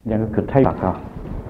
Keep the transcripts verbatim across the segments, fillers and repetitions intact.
两个可太祷告。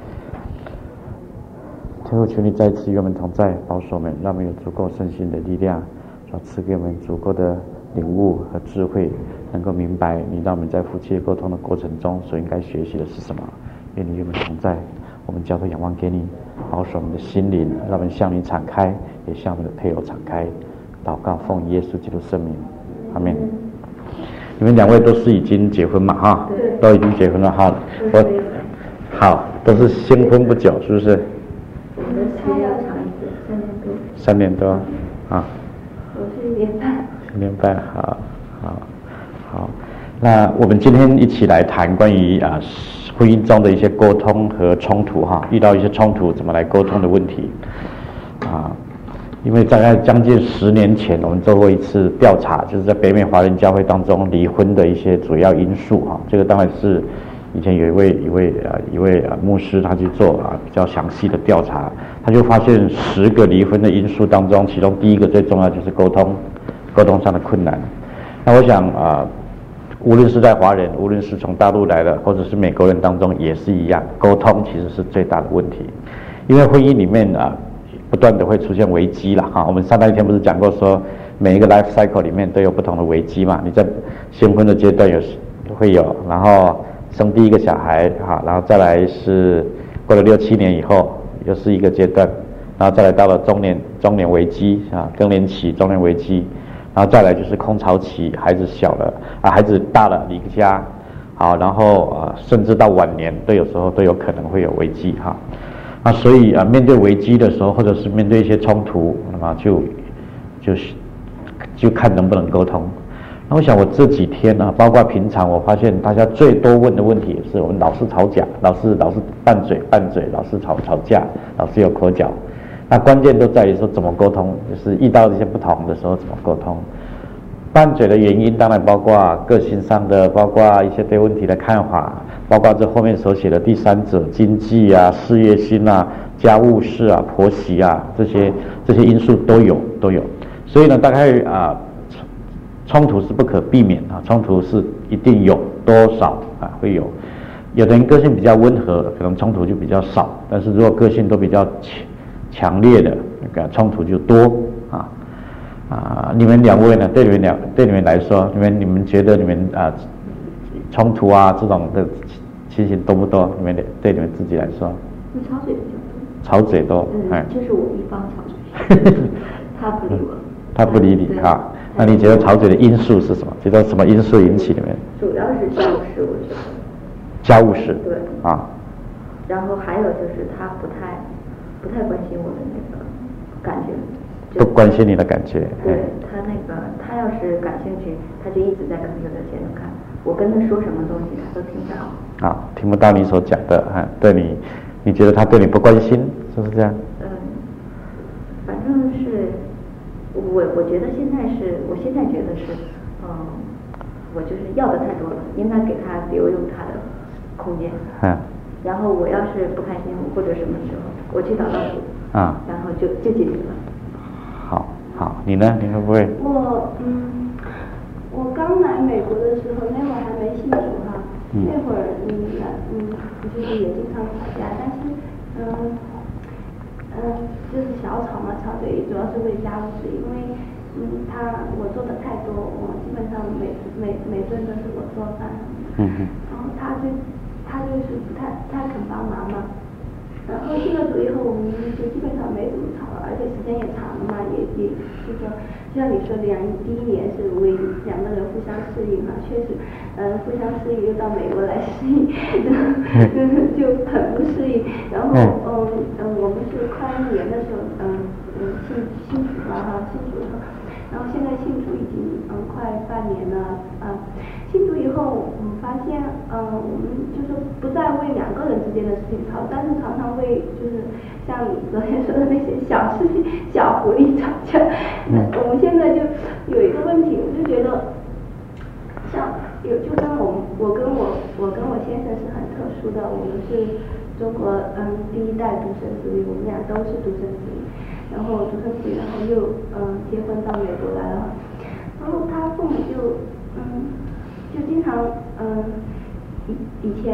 最后求你再次与我们同在，保守我们，让我们有足够身心的力量，要赐给我们足够的领悟和智慧，能够明白你让我们在夫妻沟通的过程中所应该学习的是什么。愿你与我们同在，我们交托仰望给你，保守我们的心灵，让我们向你敞开，也向我们的配偶敞开。祷告奉耶稣基督圣名，阿们。你们两位都是已经结婚嘛？哈，都已经结婚了哈。我好，都是新婚不久，是不是？ 我的期要长一点，三年多。 三年多，啊。 我是一年半。 一年半，好，好，好。那我们今天一起来谈关于啊婚姻中的一些沟通和冲突哈，遇到一些冲突怎么来沟通的问题啊。因为大概将近十年前，我们做过一次调查，就是在北美华人教会当中离婚的一些主要因素哈。这个当然是以前有一位一位啊一位啊牧师他去做啊比较详细的调查，他就发现十个离婚的因素当中，其中第一个最重要就是沟通，沟通上的困难。那我想啊，无论是在华人，无论是从大陆来的，或者是美国人当中也是一样，沟通其实是最大的问题，因为婚姻里面啊。不断的会出现危机了哈，我们上那一天不是讲过说，每一个 life cycle 里面都有不同的危机嘛？你在新婚的阶段有会有，然后生第一个小孩哈，然后再来是过了六七年以后又是一个阶段，然后再来到了中年中年危机啊，更年期中年危机，然后再来就是空巢期，孩子小了啊，孩子大了离家，好，然后啊甚至到晚年都有时候都有可能会有危机哈。啊，所以啊，面对危机的时候，或者是面对一些冲突，那么就就是就看能不能沟通。那我想我这几天啊，包括平常，我发现大家最多问的问题也是我们老是吵架，老是老是拌嘴拌嘴，老是吵吵架，老是有口角。那关键都在于说怎么沟通，就是遇到这些不同的时候怎么沟通。拌嘴的原因当然包括个性上的，包括一些对问题的看法，包括这后面所写的第三者、经济啊、事业心啊、家务事啊、婆媳啊，这些这些因素都有都有。所以呢，大概啊，冲突是不可避免啊，冲突是一定有，多少啊会有。有的人个性比较温和，可能冲突就比较少；但是如果个性都比较强强烈的，那个冲突就多啊。啊，你们两位呢？对你们两对你们来说，你们你们觉得你们啊冲突啊这种的情形多不多？你们对你们自己来说， 你吵嘴比较多。 吵嘴多， 嗯，就是我一方吵嘴，他不理我。 他不理你啊？那你觉得吵嘴的因素是什么？觉得什么因素引起你们？ 主要是家务事，我觉得。 家务事。 对。 啊。 然后还有就是他不太不太关心我的那个感觉。 不关心你的感觉。 对，他那个，他要是感兴趣，他就一直在 computer 前头看。我跟他说什么东西，他都听不到。啊， 听不到你所讲的，哈，对你，你觉得他对你不关心，是不是这样？ 嗯，反正是，我我觉得现在是，我现在觉得是，嗯，我就是要的太多了，应该给他留有他的空间。嗯。然后我要是不开心或者什么时候，我去祷告主。啊。然后就就解决了。 好，好，你呢？你会不会？ 我嗯，我刚来美国的时候，那会儿还没信主哈，嗯、那会儿嗯嗯，就是也经常吵架，但是嗯嗯，就是小吵嘛，吵嘴主要是为家务事，因为嗯他我做的太多，我基本上每每每顿都是我做饭，嗯嗯，然后他就他就是不太不太肯帮忙嘛。然后信了主以后，我们就基本上没怎么吵了，而且时间也长了嘛，也也就说，就像你说的一样，第一年是为两个人互相适应哈，确实，嗯，互相适应又到美国来适应，就很不适应。然后嗯嗯，我们是快一年的时候，嗯嗯信信主了哈，信主了，然后现在信主已经嗯快半年了啊。信主以后，我们发现，嗯、呃，我们就是不再为两个人之间的事情吵，但是常常为就是像你昨天说的那些小事情、小狐狸吵架。嗯、我们现在就有一个问题，我就觉得，像有就跟我们我跟我我跟我先生是很特殊的，我们是中国嗯第一代独生子女，我们俩都是独生子女，然后独生子女，然后又嗯结婚到美国来了，然后他父母就嗯。就经常嗯以以前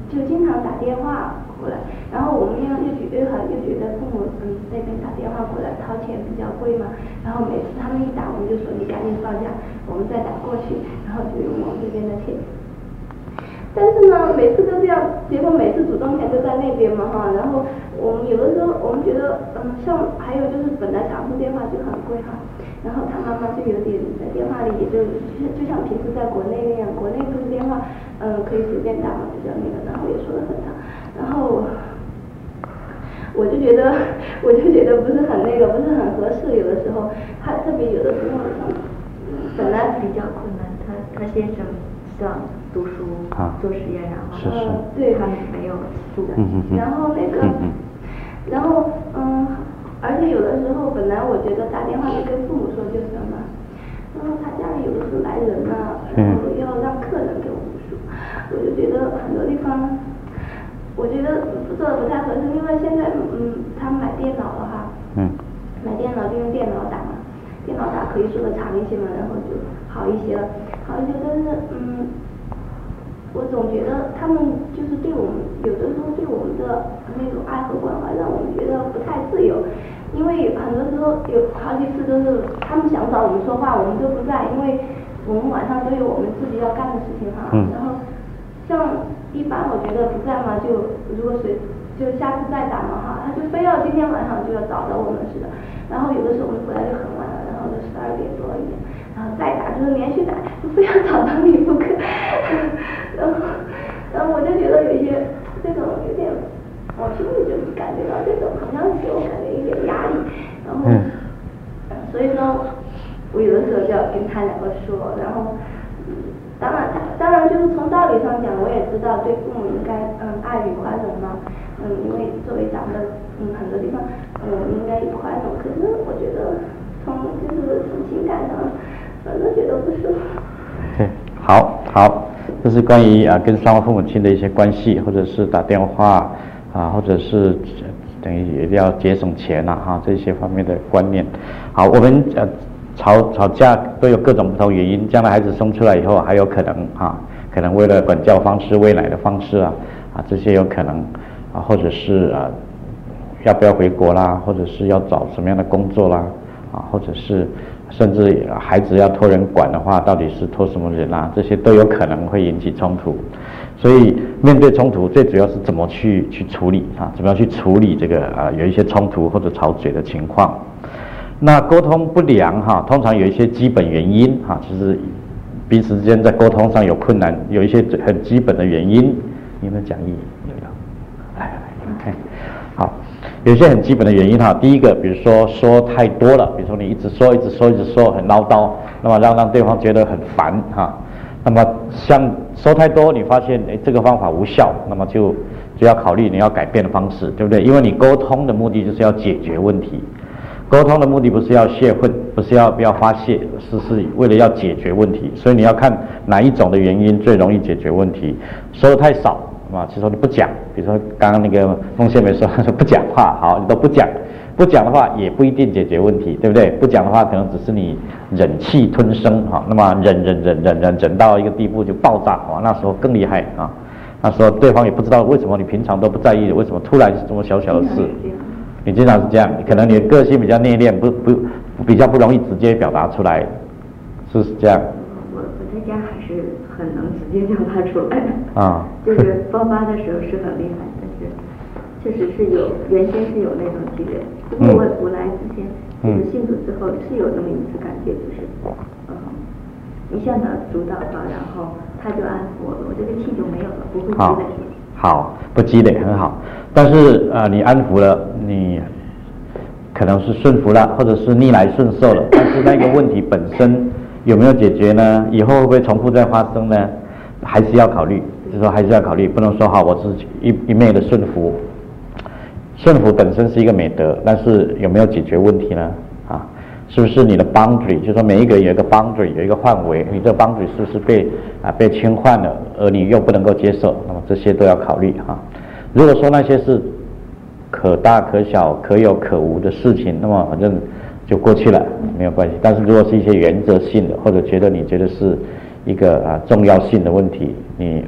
就经常打电话过来，然后我们又又觉得又觉得父母嗯那边打电话过来掏钱比较贵嘛，然后每次他们一打，我们就说你赶紧放下，我们再打过去，然后就用我们这边的钱。但是呢，每次都这样，结果每次主动权都在那边嘛哈，然后我们有的时候我们觉得，嗯，像还有就是本来长途电话就很贵哈，然后他妈妈就有点在电话里也就就像平时在国内那样，国内不是电话，嗯，可以随便打嘛，就叫那个，然后也说得很长，然后我就觉得我就觉得不是很那个，不是很合适，有的时候他特别有的时候，本来比较困难，他他先生上读书、啊、做实验，然后是是嗯，对， 他没有住在、 嗯嗯、 然后那个，嗯、然后嗯，而且有的时候本来我觉得打电话就跟父母说就行了，然后他家里有的时候来人了，然后要让客人给我们说，我就觉得很多地方，我觉得做的不太合适，因为现在嗯，他买电脑了哈， 嗯， 买电脑就用电脑打嘛，电脑打可以说的长一些嘛，然后就好一些了。好一些，但是嗯，我总觉得他们就是对我们有的时候对我们的那种爱和关怀，让我们觉得不太自由。因为很多时候有好几次都是他们想找我们说话，我们都不在，因为我们晚上都有我们自己要干的事情哈。 嗯、 然后像一般我觉得不在嘛，就如果谁就下次再打嘛哈，他就非要今天晚上就要找到我们似的。然后有的时候我们回来就很晚了，然后就十二点多一点。然后再打就是连续打，就非要找到你不可。然后，然后我就觉得有一些这种有点，我心里就是感觉到这种好像给我感觉有点压力。然后，嗯、所以说，我有的时候就要跟他两个说。然后，嗯、当然他当然就是从道理上讲，我也知道对父母应该嗯爱与宽容嘛。嗯，因为作为长辈，嗯很多地方嗯应该以宽容。可是我觉得从就是从情感上。反正觉得不舒服。 对，好，好，这是关于啊跟双方父母亲的一些关系，或者是打电话啊，或者是等于也要节省钱呐、啊，哈，这些方面的观念。好，我们呃吵吵架都有各种不同原因，将来孩子生出来以后还有可能啊，可能为了管教方式、喂奶的方式啊啊这些有可能啊，或者是啊要不要回国啦，或者是要找什么样的工作啦啊，或者是。甚至孩子要托人管的话，到底是托什么人啊？这些都有可能会引起冲突。所以面对冲突，最主要是怎么去去处理啊？怎么样去处理这个啊？有一些冲突或者吵嘴的情况。那沟通不良哈、啊，通常有一些基本原因哈、啊，其实彼此之间在沟通上有困难，有一些很基本的原因。你有没有讲义？有没有？来来来看。好，有一些很基本的原因哈。第一个，比如说说太多了，比如说你一直说、一直说、一直说，很唠叨，那么让让对方觉得很烦哈。那么像说太多，你发现哎这个方法无效，那么就就要考虑你要改变的方式，对不对？因为你沟通的目的就是要解决问题，沟通的目的不是要泄愤，不是要不要发泄，是是为了要解决问题。所以你要看哪一种的原因最容易解决问题。说的太少。啊，其实你不讲，比如说刚刚那个孟宪梅说，他说不讲话，好，你都不讲，不讲的话也不一定解决问题，对不对？不讲的话，可能只是你忍气吞声哈，那么忍忍忍忍忍忍到一个地步就爆炸，哇，那时候更厉害啊！那时候对方也不知道为什么你平常都不在意，为什么突然是这么小小的事？你经常是这样，可能你的个性比较内敛，不不比较不容易直接表达出来，是不是这样？ 我我在家还是很能直接表达出来的啊， 就是爆发的时候是很厉害，但是确实是有原先是有那种积累。不过我我来之前就是信主之后是有这么一次感觉，就是嗯，你向他主导吧，然后他就安抚我了，我这个气就没有了，不会积累。 好，不积累很好，但是呃你安抚了，你可能是顺服了，或者是逆来顺受了，但是那个问题本身有没有解决呢？以后会不会重复再发生呢？还是要考虑，就是说还是要考虑，不能说好我是一一昧的顺服。顺服本身是一个美德，但是有没有解决问题呢？啊，是不是你的 boundary， 就是说每一个有一个 boundary， 有一个范围，你这个 boundary 是不是被啊被侵犯了，而你又不能够接受，那么这些都要考虑哈、啊。如果说那些是可大可小、可有可无的事情，那么反正就过去了，没有关系。但是如果是一些原则性的，或者觉得你觉得是一个啊重要性的问题，你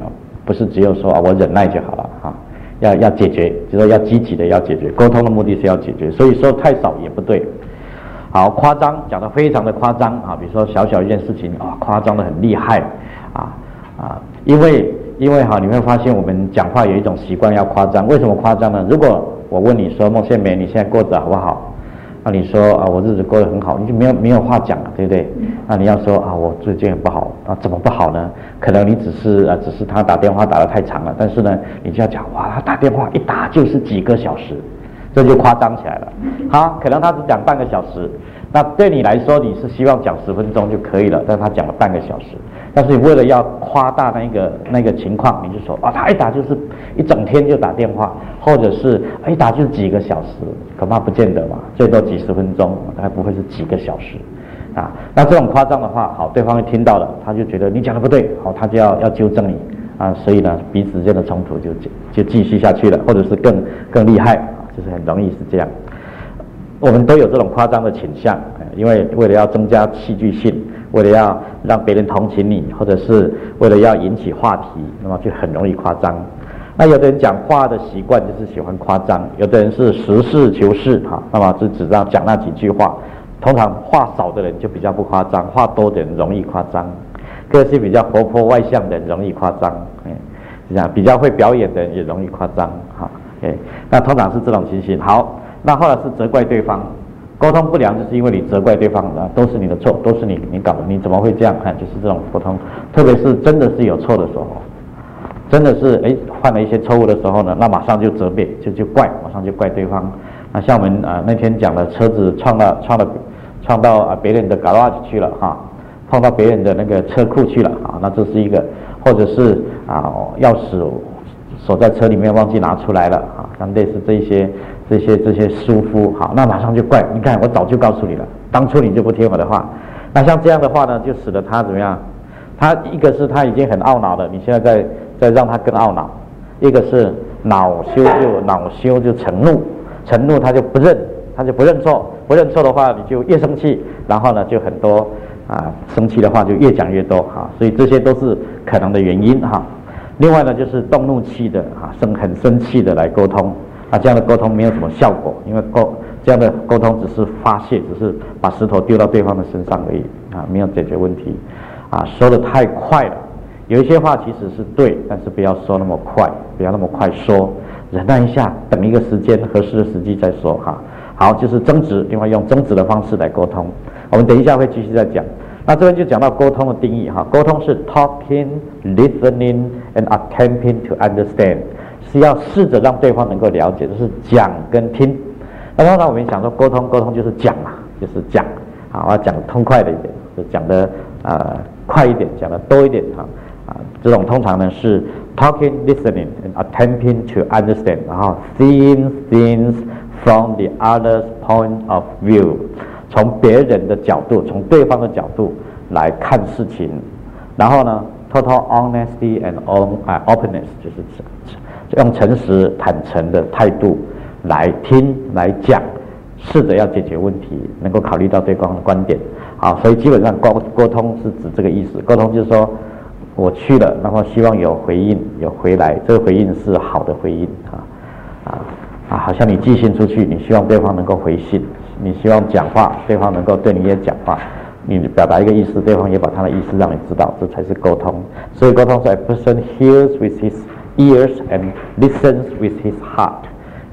不是只有说啊我忍耐就好了啊，要要解决，就是要积极的要解决，沟通的目的是要解决，所以说太少也不对。好，夸张讲得非常的夸张啊，比如说小小一件事情啊，夸张的很厉害啊啊，因为因为哈，你会发现我们讲话有一种习惯要夸张，为什么夸张呢？如果我问你说孟宪美，你现在过得好不好？那你说啊，我日子过得很好，你就没有没有话讲了，对不对？那你要说啊，我最近很不好啊，怎么不好呢？可能你只是啊，只是他打电话打得太长了，但是呢，你就要讲哇，他打电话一打就是几个小时。这就夸张起来了。好，可能他只讲半个小时，那对你来说你是希望讲十分钟就可以了，但是他讲了半个小时。但是你为了要夸大那个那个情况，你就说啊，他一打就是一整天就打电话，或者是一打就是几个小时，恐怕不见得嘛，最多几十分钟，还不会是几个小时啊。那这种夸张的话，好，对方会听到了，他就觉得你讲的不对，好，他就要要纠正你啊，所以呢，彼此之间的冲突就就继续下去了，或者是更更厉害。就是很容易是这样，我们都有这种夸张的倾向，因为为了要增加戏剧性，为了要让别人同情你，或者是为了要引起话题，那么就很容易夸张。那有的人讲话的习惯就是喜欢夸张，有的人是实事求是哈，那么就只知道讲那几句话。通常话少的人就比较不夸张，话多的人容易夸张。个性比较活泼外向的人容易夸张，哎，是这样，比较会表演的人也容易夸张哈。Okay, 那通常是这种情形。好，那后来是责怪对方，沟通不良就是因为你责怪对方的，都是你的错，都是你你搞的，你怎么会这样？看，就是这种沟通，特别是真的是有错的时候，真的是哎犯了一些错误的时候呢，那马上就责备，就就怪，马上就怪对方。那像我们啊、呃、那天讲的车子撞到撞到撞到啊别人的 garage 去了哈，碰到别人的那个车库去了啊，那这是一个，或者是啊钥匙锁在车里面忘记拿出来了啊，像类似这些这些这些疏忽，好，那马上就怪，你看我早就告诉你了，当初你就不听我的话。那像这样的话呢，就使得他怎么样？他一个是他已经很懊恼了，你现在再再让他更懊恼；一个是恼羞就恼羞就成怒，成怒他就不认，他就不认错，不认错的话你就越生气，然后呢就很多啊生气的话就越讲越多哈，所以这些都是可能的原因哈。另外呢，就是动怒气的啊，生很生气的来沟通，啊，这样的沟通没有什么效果，因为沟这样的沟通只是发泄，只是把石头丢到对方的身上而已啊，没有解决问题，啊，说得太快了，有一些话其实是对，但是不要说那么快，不要那么快说，忍耐一下，等一个时间合适的时机再说哈。好，就是争执，另外用争执的方式来沟通，我们等一下会继续再讲。那这边就讲到沟通的定义哈，沟通是 talking, listening and attempting to understand， 是要试着让对方能够了解，就是讲跟听。那通常我们想说沟通，沟通就是讲嘛，就是讲，啊，我要讲痛快的一点，就讲的呃快一点，讲的多一点哈，啊，这种通常呢是 talking, listening and attempting to understand， 然后 seeing things from the other's point of view。从别人的角度，从对方的角度来看事情，然后呢 ，total honesty and openness， 就是用诚实、坦诚的态度来听、来讲，试着要解决问题，能够考虑到对方的观点。好，所以基本上沟沟通是指这个意思。沟通就是说，我去了，然后希望有回应，有回来，这个回应是好的回应啊啊啊，好像你寄信出去，你希望对方能够回信。你希望讲话，对方能够对你也讲话，你表达一个意思，对方也把他的意思让你知道，这才是沟通。所以沟通是 a person hears with his ears and listens with his heart。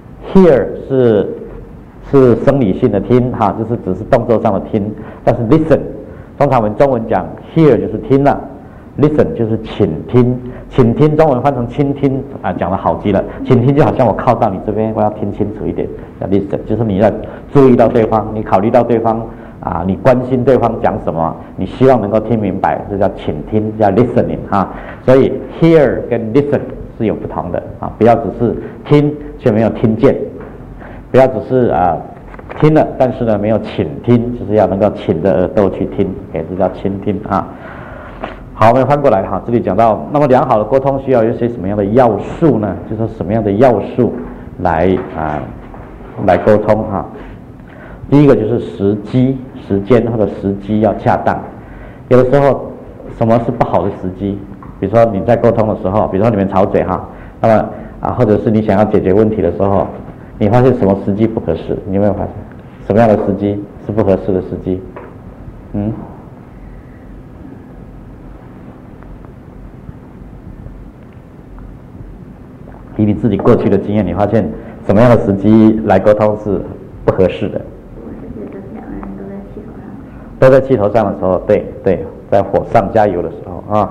Hear 是是生理性的听哈，就是只是动作上的听，但是 listen， 通常我们中文讲 hear 就是听了， listen 就是倾听，倾听中文翻成倾听啊，讲得好极了。倾听就好像我靠到你这边，我要听清楚一点，叫 listen， 就是你要注意到对方，你考虑到对方啊，你关心对方讲什么，你希望能够听明白，这叫倾听，叫 listening 哈。所以 hear 跟 listen 是有不同的啊，不要只是听却没有听见，不要只是啊听了，但是呢没有倾听，就是要能够倾着耳朵去听，哎，这叫倾听啊。好，我们翻过来哈，这里讲到，那么良好的沟通需要有些什么样的要素呢？就是说什么样的要素来啊来沟通哈？第一个就是时机、时间或者时机要恰当。有的时候，什么是不好的时机？ 比如说你在沟通的时候，比如说你们吵嘴哈，那么啊，或者是你想要解决问题的时候，你发现什么时机不合适？你有没有发现什么样的时机是不合适的时机？嗯？以你自己过去的经验，你发现什么样的时机来沟通是不合适的？ 我是觉得两个人都在气头上。 都在气头上的时候，对对，在火上加油的时候啊。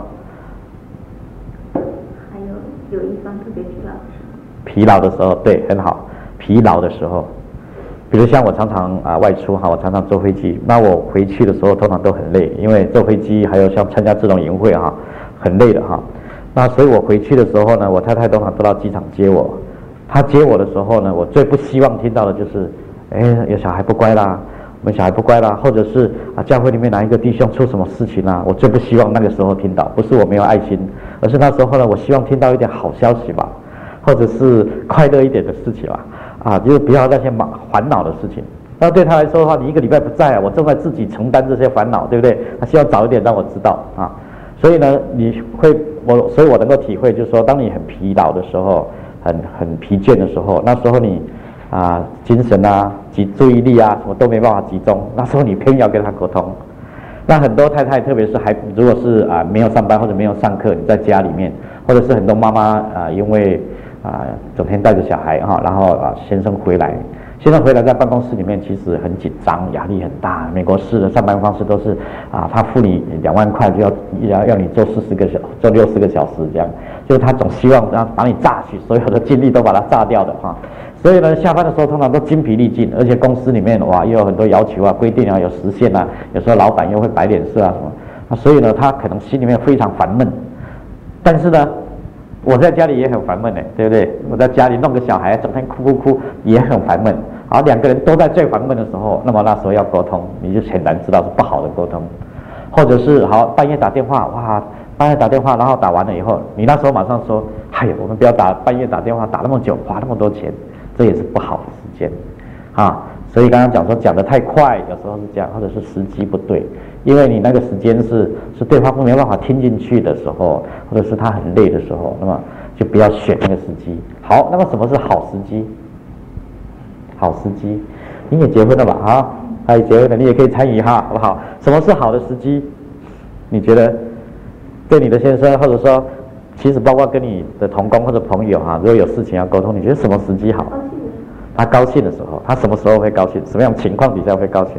还有有一方特别疲劳的时候。 疲劳的时候，对，很好。疲劳的时候，比如像我常常啊外出哈，我常常坐飞机，那我回去的时候通常都很累，因为坐飞机还有像参加这种营会哈，很累的哈。那所以我回去的时候呢，我太太通常都到机场接我。她接我的时候呢，我最不希望听到的就是，哎，有小孩不乖啦，我们小孩不乖啦，或者是啊教会里面哪一个弟兄出什么事情啦，我最不希望那个时候听到。不是我没有爱心，而是那时候呢，我希望听到一点好消息吧，或者是快乐一点的事情吧，啊，就是不要那些烦烦恼的事情。那对他来说的话，你一个礼拜不在啊，我正在自己承担这些烦恼，对不对？他希望早一点让我知道啊。所以呢，你会我，所以我能够体会，就是说，当你很疲劳的时候，很很疲倦的时候，那时候你啊精神啊、集注意力啊什么都没办法集中，那时候你偏要跟他沟通。那很多太太，特别是还如果是啊没有上班或者没有上课，你在家里面，或者是很多妈妈啊，因为啊整天带着小孩哈，然后啊先生回来。先生回来在办公室里面，其实很紧张，压力很大。美国式的上班方式都是啊，他付你两万块，就要要要你做四十个小，做六十个小时这样，就是他总希望让把你榨取所有的精力都把它榨掉的哈。所以呢，下班的时候通常都精疲力尽，而且公司里面哇又有很多要求啊、规定啊、有时限啊，有时候老板又会摆脸色啊什么，啊，所以呢，他可能心里面非常烦闷。但是呢，我在家里也很烦闷的，对不对？我在家里弄个小孩，整天哭哭哭，也很烦闷。好，两个人都在最烦闷的时候，那么那时候要沟通，你就显然知道是不好的沟通，或者是好半夜打电话，哇，半夜打电话，然后打完了以后，你那时候马上说，哎呀，我们不要打半夜打电话，打那么久，花那么多钱，这也是不好的时间，啊，所以刚刚讲说讲得太快，有时候是这样，或者是时机不对，因为你那个时间是是对方没办法听进去的时候，或者是他很累的时候，那么就不要选那个时机。好，那么什么是好时机？好时机，你也结婚了吧？啊，他也结婚了，你也可以参与哈，好不好？什么是好的时机？你觉得对你的先生，或者说，其实包括跟你的同工或者朋友哈，如果有事情要沟通，你觉得什么时机好？他高兴的时候，他什么时候会高兴？什么样情况底下会高兴？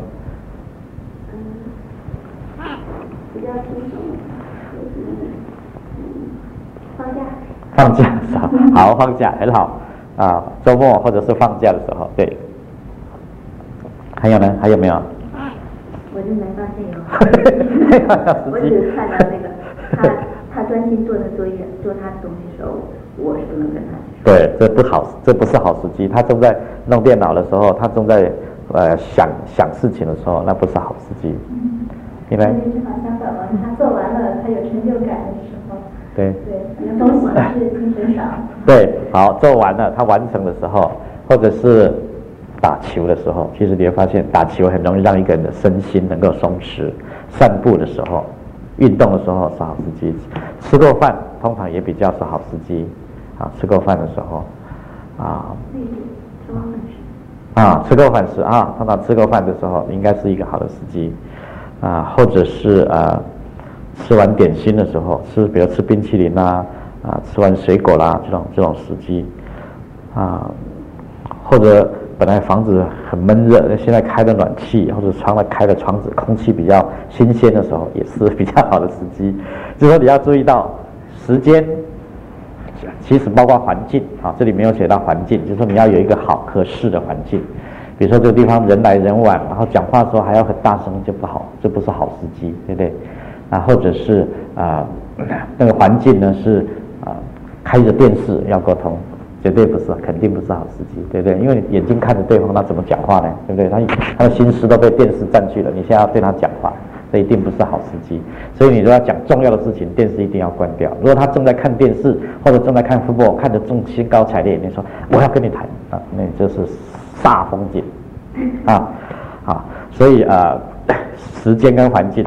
嗯，比较轻松，就是放假。 放假，好，放假很好。啊，周末或者是放假的时候，对。还有呢？还有没有？ 我就没发现有。我只是看到那个他他专心做他作业、做他的东西的时候，我是不能跟他去说。 对，这不好，这不是好时机。他正在弄电脑的时候，他正在呃想想事情的时候，那不是好时机。 嗯。 因为正好相反嘛，他做完了，他有成就感的时候。 对。 对，东西是精神少。 对，好，做完了，他完成的时候，或者是打球的时候，其实你会发现，打球很容易让一个人的身心能够松弛。散步的时候，运动的时候是好时机。吃过饭，通常也比较是好时机。啊，吃过饭的时候，啊， 吃过饭时。 啊，吃过饭时啊，通常吃过饭的时候，应该是一个好的时机。啊，或者是啊。吃完点心的时候，吃比如吃冰淇淋啦，啊，吃完水果啦，这种这种时机，啊，或者本来房子很闷热，现在开了暖气，或者窗外开了窗子，空气比较新鲜的时候，也是比较好的时机。就是说你要注意到时间，其实包括环境啊，这里没有写到环境，就是说你要有一个好合适的环境。比如说这个地方人来人往，然后讲话的时候还要很大声，就不好，这不是好时机，对不对？啊，或者是啊、呃，那个环境呢是啊、呃，开着电视要沟通，绝对不是，肯定不是好时机，对不对？因为眼睛看着对方，他怎么讲话呢？对不对？他他的心思都被电视占据了，你现在要对他讲话，这一定不是好时机。所以你如果要讲重要的事情，电视一定要关掉。如果他正在看电视或者正在看 football， 看得正兴高采烈，你说我要跟你谈啊，那就是煞风景啊啊！所以啊、呃，时间跟环境。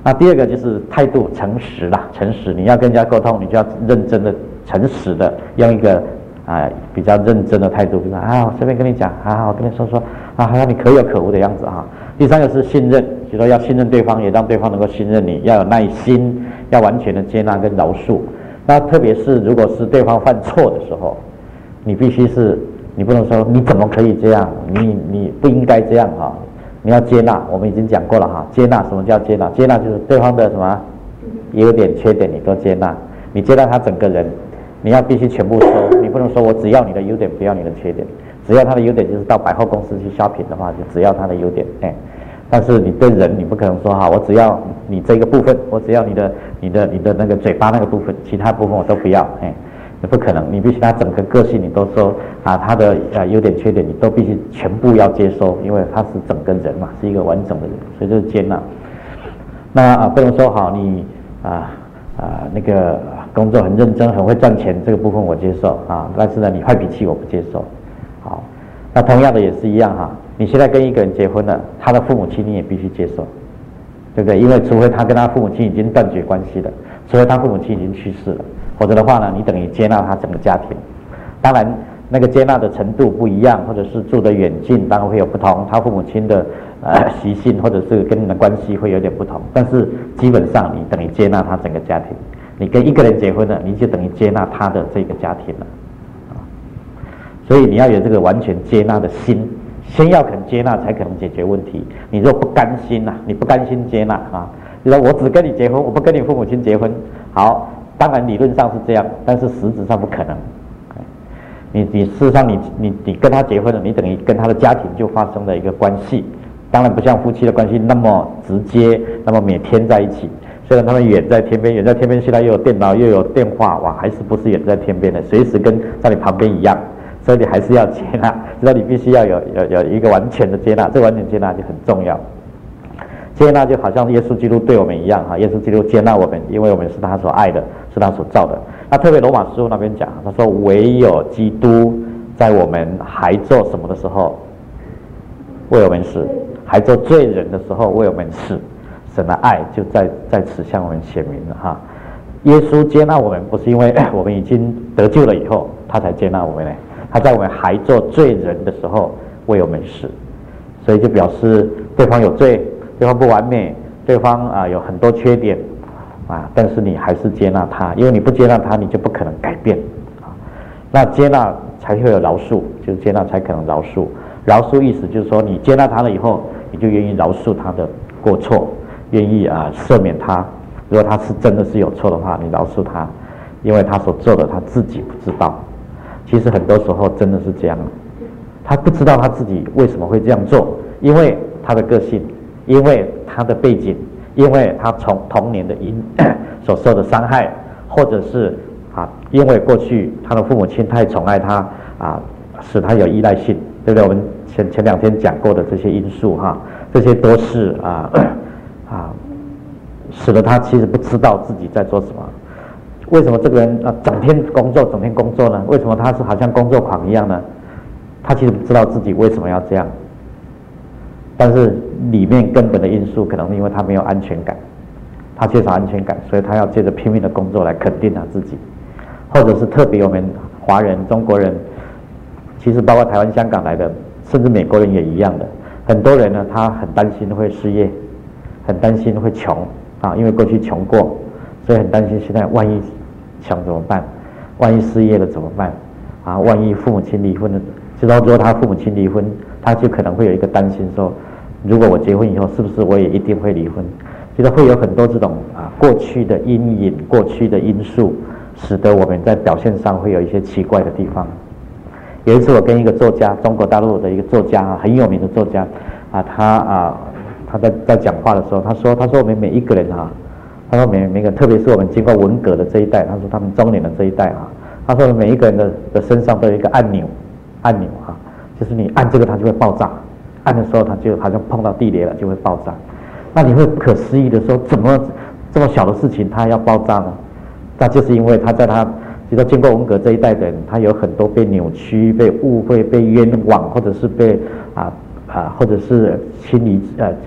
那第二个就是态度诚实啦，诚实，你要跟人家沟通，你就要认真的、诚实的，用一个啊、呃、比较认真的态度，比如说啊，我随便跟你讲，啊，我跟你说说，啊，好像你可有可无的样子啊。第三个是信任，就说要信任对方，也让对方能够信任你，要有耐心，要完全的接纳跟饶恕。那特别是如果是对方犯错的时候，你必须是，你不能说你怎么可以这样，你你不应该这样啊。你要接纳，我们已经讲过了哈。接纳，什么叫接纳？接纳就是对方的什么优点、缺点，你都接纳。你接纳他整个人，你要必须全部收。你不能说我只要你的优点，不要你的缺点。只要他的优点，就是到百货公司去 shopping 的话，就只要他的优点。哎，但是你对人，你不可能说哈，我只要你这个部分，我只要你的、你的、你的那个嘴巴那个部分，其他部分我都不要。哎。不可能，你必须他整个个性你都说啊，他的呃优点缺点你都必须全部要接收，因为他是整个人嘛，是一个完整的人，所以就是接纳。那啊不能说好你啊啊那个工作很认真，很会赚钱，这个部分我接受啊，但是呢你坏脾气我不接受。好，那同样的也是一样哈，你现在跟一个人结婚了，他的父母亲你也必须接受，对不对？因为除非他跟他父母亲已经断绝关系了，除非他父母亲已经去世了。否则的话呢，你等于接纳他整个家庭。当然，那个接纳的程度不一样，或者是住的远近，当然会有不同。他父母亲的呃习性，或者是跟你的关系会有点不同。但是基本上，你等于接纳他整个家庭。你跟一个人结婚了，你就等于接纳他的这个家庭了。所以你要有这个完全接纳的心，先要肯接纳，才可能解决问题。你若不甘心呐、啊，你不甘心接纳啊，你说我只跟你结婚，我不跟你父母亲结婚，好。当然理论上是这样，但是实质上不可能。你你事实上你你你跟他结婚了，你等于跟他的家庭就发生了一个关系。当然不像夫妻的关系那么直接，那么每天在一起。虽然他们远在天边，远在天边，现在又有电脑又有电话，哇，还是不是远在天边的，随时跟在你旁边一样。所以你还是要接纳，知道你必须要有有有一个完全的接纳，这完全接纳就很重要。接纳就好像耶稣基督对我们一样哈，耶稣基督接纳我们，因为我们是他所爱的，是他所造的。那特别罗马书那边讲，他说唯有基督在我们还做什么的时候为我们死，还做罪人的时候为我们死，神的爱就在在此向我们显明了哈。耶稣接纳我们，不是因为我们已经得救了以后他才接纳我们呢，他在我们还做罪人的时候为我们死，所以就表示对方有罪。对方不完美，对方啊有很多缺点啊，但是你还是接纳他，因为你不接纳他，你就不可能改变啊。那接纳才会有饶恕，就是接纳才可能饶恕。饶恕意思就是说，你接纳他了以后，你就愿意饶恕他的过错，愿意啊赦免他。如果他是真的是有错的话，你饶恕他，因为他所做的他自己不知道。其实很多时候真的是这样，他不知道他自己为什么会这样做，因为他的个性。因为他的背景，因为他从童年的因所受的伤害，或者是啊，因为过去他的父母亲太宠爱他啊，使他有依赖性，对不对？我们前前两天讲过的这些因素哈，这些都是啊啊，使得他其实不知道自己在做什么。为什么这个人啊整天工作，整天工作呢？为什么他是好像工作狂一样呢？他其实不知道自己为什么要这样。但是里面根本的因素可能是因为他没有安全感，他缺少安全感，所以他要借着拼命的工作来肯定他自己，或者是特别我们华人、中国人，其实包括台湾、香港来的，甚至美国人也一样的。很多人呢，他很担心会失业，很担心会穷啊，因为过去穷过，所以很担心现在万一想怎么办？万一失业了怎么办？啊，万一父母亲离婚了，知道如果他父母亲离婚，他就可能会有一个担心说，如果我结婚以后，是不是我也一定会离婚？觉得会有很多这种啊过去的阴影、过去的因素，使得我们在表现上会有一些奇怪的地方。有一次我跟一个作家，中国大陆的一个作家，很有名的作家啊，他啊他在在讲话的时候，他说他说我们每一个人啊，他说每每个，特别是我们经过文革的这一代，他说他们中年的这一代啊，他说每一个人的的身上都有一个按钮，按钮哈、啊。就是你按这个它就会爆炸，按的时候它就好像碰到地雷了就会爆炸。那你会不可思议的说，怎么这么小的事情它要爆炸呢？那就是因为他在他就说经过文革这一代的人，他有很多被扭曲、被误会、被冤枉，或者是被啊啊，或者是心理呃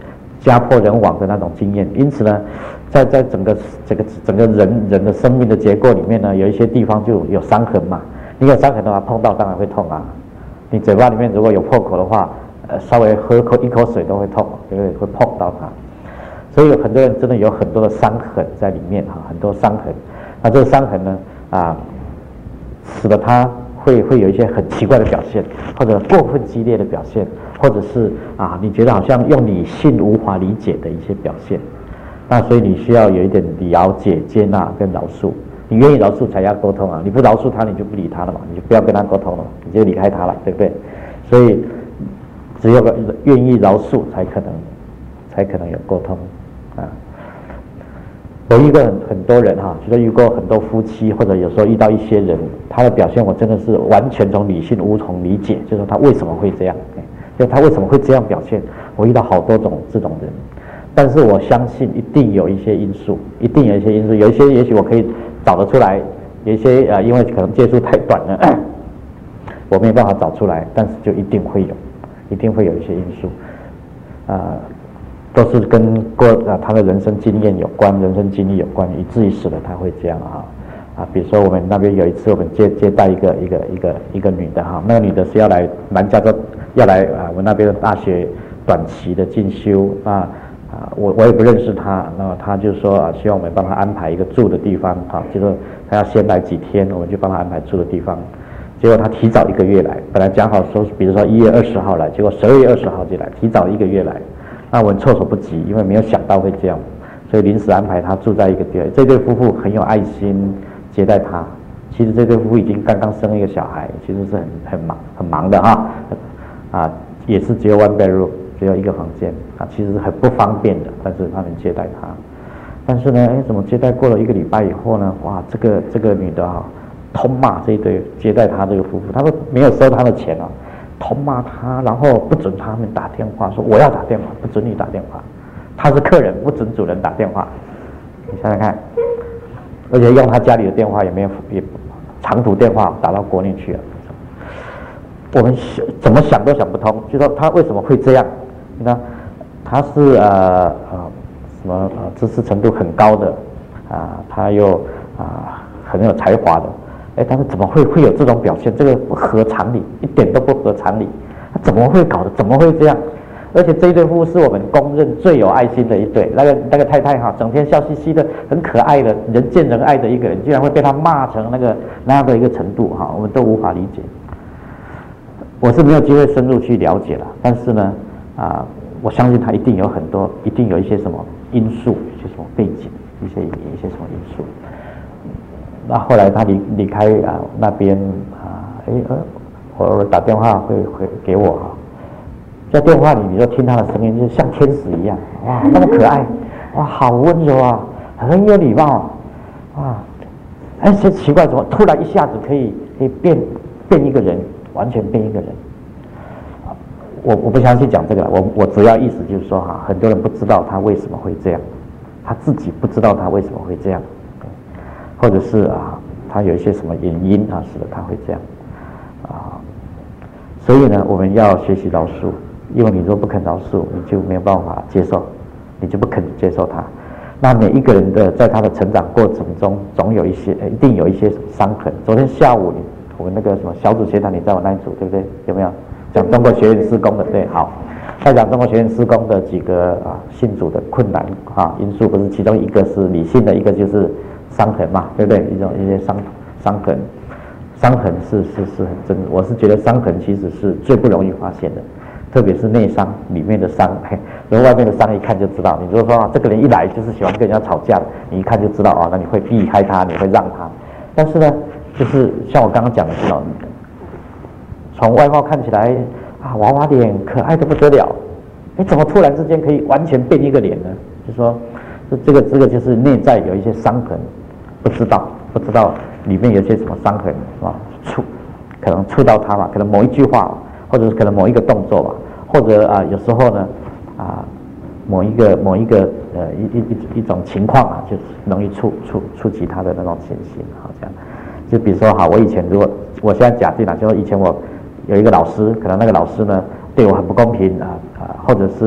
家破人亡的那种经验。因此呢，在在整个这个整个人人的生命的结构里面呢，有一些地方就有伤痕嘛。你有伤痕的话，碰到当然会痛啊。你嘴巴里面如果有破口的话，呃，稍微喝口一口水都会痛，因为会碰到它。所以有很多人真的有很多的伤痕在里面哈，很多伤痕。那这个伤痕呢，啊，使得他会会有一些很奇怪的表现，或者过分激烈的表现，或者是啊，你觉得好像用理性无法理解的一些表现。那所以你需要有一点了解、接纳跟饶恕。你愿意饶恕才要沟通啊！你不饶恕他，你就不理他了嘛，你就不要跟他沟通了，你就离开他了，对不对？所以只有愿意饶恕，才可能才可能有沟通啊。我遇过很很多人哈，就是遇过很多夫妻，或者有时候遇到一些人，他的表现我真的是完全从理性无从理解，就是他为什么会这样，就他为什么会这样表现？我遇到好多种这种人，但是我相信一定有一些因素，一定有一些因素，有一些也许我可以找得出来，有一些呃，因为可能接触太短了，我没有办法找出来，但是就一定会有，一定会有一些因素，啊、呃，都是跟过啊他的人生经验有关，人生经历有关，以至于使得他会这样啊啊，比如说我们那边有一次我们接接待一个一个一个一个女的哈，那个女的是要来南加州要来啊我们那边的大学短期的进修啊。啊，我我也不认识他，那么他就说啊，希望我们帮他安排一个住的地方，啊，就说他要先来几天，我们就帮他安排住的地方。结果他提早一个月来，本来讲好说，比如说一月二十号来，结果十二月二十号就来，提早一个月来。那我们措手不及，因为没有想到会这样，所以临时安排他住在一个地方。这对夫妇很有爱心接待他。其实这对夫妇已经刚刚生一个小孩，其实是很很忙很忙的哈，啊，也是只有 one bedroom。只有一个房间啊，其实是很不方便的，但是他们接待他。但是呢，哎，怎么接待过了一个礼拜以后呢？哇，这个这个女的哈、啊，痛骂这一对接待他这个夫妇，他们没有收他的钱啊，痛骂他，然后不准他们打电话，说我要打电话，不准你打电话，他是客人，不准主人打电话。你想想看，而且用他家里的电话也没有，也长途电话打到国内去了。我们怎么想都想不通，就说他为什么会这样？你看，他是呃呃什么呃知识程度很高的啊，他又啊很有才华的，哎，但是怎么会会有这种表现？这个不合常理，一点都不合常理。他怎么会搞的？怎么会这样？而且这一对夫妇是我们公认最有爱心的一对。那个那个太太哈，整天笑嘻嘻的，很可爱的，人见人爱的一个人，居然会被他骂成那个那样的一个程度哈，我们都无法理解。我是没有机会深入去了解了，但是呢，啊，我相信他一定有很多，一定有一些什么因素，一些什么背景，一些一些什么因素。那后来他离离开啊那边啊，哎呃，我打电话会会给我哈，在电话里你就听他的声音，就像天使一样，哇，那么可爱，哇，好温柔啊，很有礼貌啊，哎，是奇怪，怎么突然一下子可以可以变变一个人？完全变一个人，我我不相信讲这个，我我主要意思就是说哈，很多人不知道他为什么会这样，他自己不知道他为什么会这样，或者是啊，他有一些什么原因啊，使得他会这样啊，所以呢，我们要学习饶恕，因为你若不肯饶恕，你就没有办法接受，你就不肯接受他。那每一个人的在他的成长过程中，总有一些，一定有一些伤痕。昨天下午你。我们那个什么小组协谈，你在我那一组对不对？有没有讲中国学院施工的？对，好，在讲中国学院施工的几个啊信主的困难啊因素，不是其中一个是理性的，一个就是伤痕嘛，对不对？一种一些伤伤痕，伤痕是是是很真，我是觉得伤痕其实是最不容易发现的，特别是内伤里面的伤，然后外面的伤一看就知道。你如果说、啊、这个人一来就是喜欢跟人家吵架的，你一看就知道啊，那你会避开他，你会让他，但是呢。就是像我刚刚讲的这种，从外貌看起来啊，娃娃脸可爱的不得了，你怎么突然之间可以完全变一个脸呢？就说，这这个这个就是内在有一些伤痕，不知道不知道里面有些什么伤痕是吧？触可能触到他吧，可能某一句话，或者是可能某一个动作吧，或者啊有时候呢啊某一个某一个呃一一一一种情况啊，就是容易触触触及他的那种情形，好像。就比如说哈，我以前如果我现在假定了，就说以前我有一个老师，可能那个老师呢对我很不公平啊啊，或者是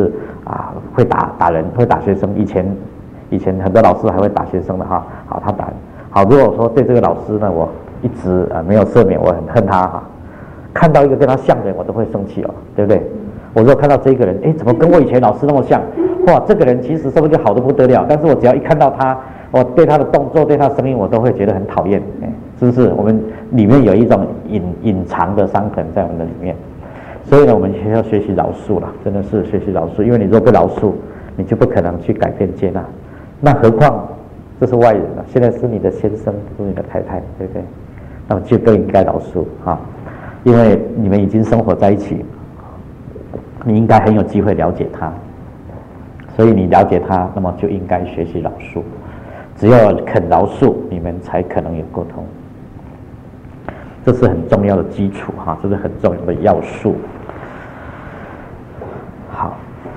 啊会打打人，会打学生。以前以前很多老师还会打学生的哈。好，他打好。如果说对这个老师呢，我一直呃没有赦免，我很恨他哈。看到一个跟他像的人，我都会生气哦，对不对？我如果看到这个人，哎，怎么跟我以前老师那么像？哇，这个人其实说不定就好得不得了，但是我只要一看到他，我对他的动作、对他的声音，我都会觉得很讨厌，哎，是不是？我们里面有一种隐隐藏的伤痕在我们的里面，所以呢，我们需要学习饶恕了，真的是学习饶恕，因为你若不饶恕，你就不可能去改变接纳，那何况这是外人了，现在是你的先生，是你的太太，对不对？那么就更应该饶恕啊，因为你们已经生活在一起。你应该很有机会了解他，所以你了解他，那么就应该学习饶恕。只要肯饶恕，你们才可能有沟通。这是很重要的基础哈，这是很重要的要素。好，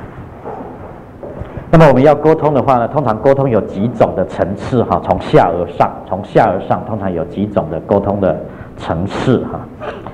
那么我们要沟通的话呢，通常沟通有几种的层次哈，从下而上，从下而上，通常有几种的沟通的层次哈。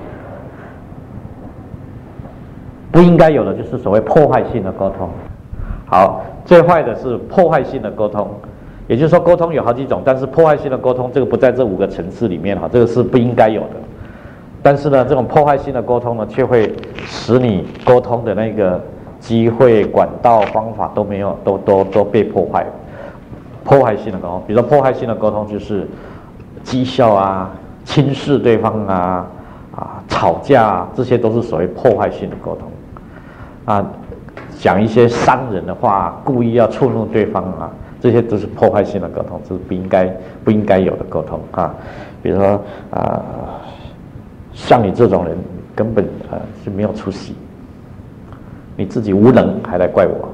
不应该有的就是所谓破坏性的沟通。好，最坏的是破坏性的沟通，也就是说沟通有好几种，但是破坏性的沟通这个不在这五个层次里面哈，这个是不应该有的。但是呢，这种破坏性的沟通呢，却会使你沟通的那个机会、管道、方法都没有，都都都被破坏。破坏性的沟通，比如说破坏性的沟通就是讥笑啊、轻视对方啊、啊吵架啊，这些都是所谓破坏性的沟通。啊，讲一些伤人的话，故意要触怒对方啊，这些都是破坏性的沟通，这是不应该不应该有的沟通啊。比如说啊，像你这种人根本啊是没有出息，你自己无能还来怪我，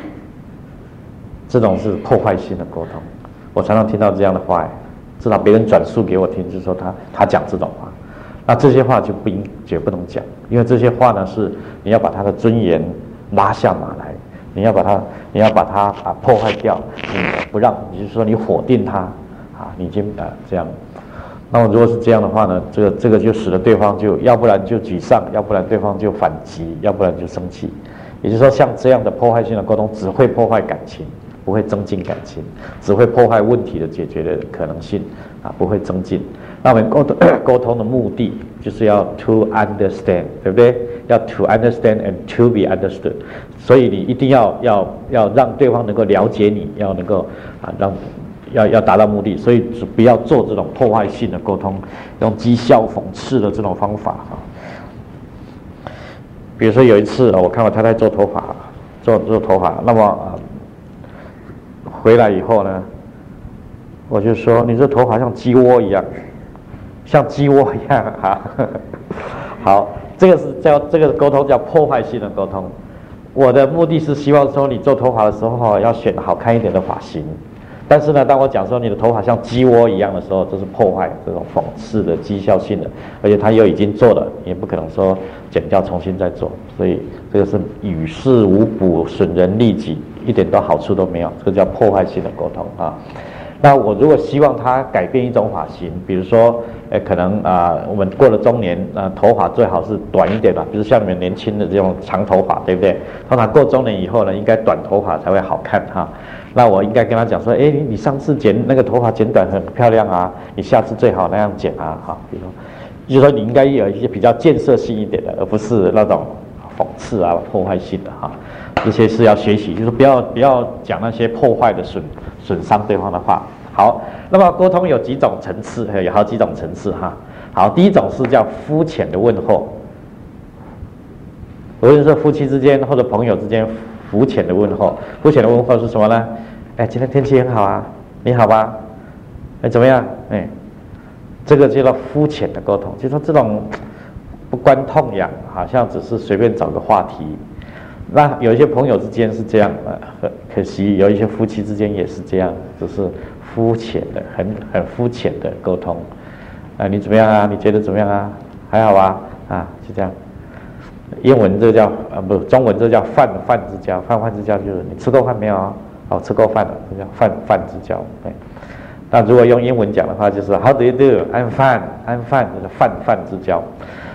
这种是破坏性的沟通。我常常听到这样的话，至少别人转述给我听，就是说他他讲这种话。那这些话就不应绝不能讲，因为这些话呢是你要把他的尊严拉下马来，你要把他你要把他啊破坏掉，你不让，也就是说你否定他啊，你已经啊这样。那么如果是这样的话呢，这个这个就使得对方就要不然就沮丧，要不然对方就反击，要不然就生气。也就是说，像这样的破坏性的沟通只会破坏感情，不会增进感情，只会破坏问题的解决的可能性啊，不会增进。那我们沟通沟通的目的就是要 to understand， 对不对？要 to understand and to be understood。所以你一定要要要让对方能够了解你，要能够啊让要要达到目的。所以不要做这种破坏性的沟通，用讥笑、讽刺的这种方法啊。比如说有一次我看我太太做头发，做做头发，那么、呃、回来以后呢，我就说你这头发像鸡窝一样。像鸡窝一样哈，好，这个是叫这个沟通叫破坏性的沟通。我的目的是希望说你做头发的时候要选好看一点的发型，但是呢，当我讲说你的头发像鸡窝一样的时候，这是破坏，这种讽刺的、讥笑性的，而且他又已经做了，也不可能说剪掉重新再做，所以这个是与事无补、损人利己，一点都好处都没有，这个叫破坏性的沟通啊。那我如果希望他改变一种发型，比如说，呃，可能啊、呃，我们过了中年，啊、呃，头发最好是短一点吧，比如像你们年轻的这种长头发，对不对？通常过中年以后呢，应该短头发才会好看哈。那我应该跟他讲说，哎，你上次剪那个头发剪短很漂亮啊，你下次最好那样剪啊，哈，比如说，就是说你应该有一些比较建设性一点的，而不是那种讽刺啊、破坏性的哈。这些是要学习，就是不要不要讲那些破坏的损损伤对方的话。好，那么沟通有几种层次，有好几种层次哈。好，第一种是叫肤浅的问候，无论是夫妻之间或者朋友之间，肤浅的问候。肤浅的问候是什么呢？哎，今天天气很好啊，你好吧？哎，怎么样？哎，这个叫做肤浅的沟通，就是说这种不关痛痒，好像只是随便找个话题。那有一些朋友之间是这样，呃，可惜有一些夫妻之间也是这样，只是肤浅的，很很肤浅的沟通。啊，你怎么样啊？你觉得怎么样啊？还好吧？啊，就这样。英文这叫啊不，中文这叫泛泛之交。泛泛之交就是你吃过饭没有啊？哦，吃过饭了，这叫泛泛之交。对。那如果用英文讲的话，就是 How do you do? I'm fine. I'm fine. 就是泛泛之交。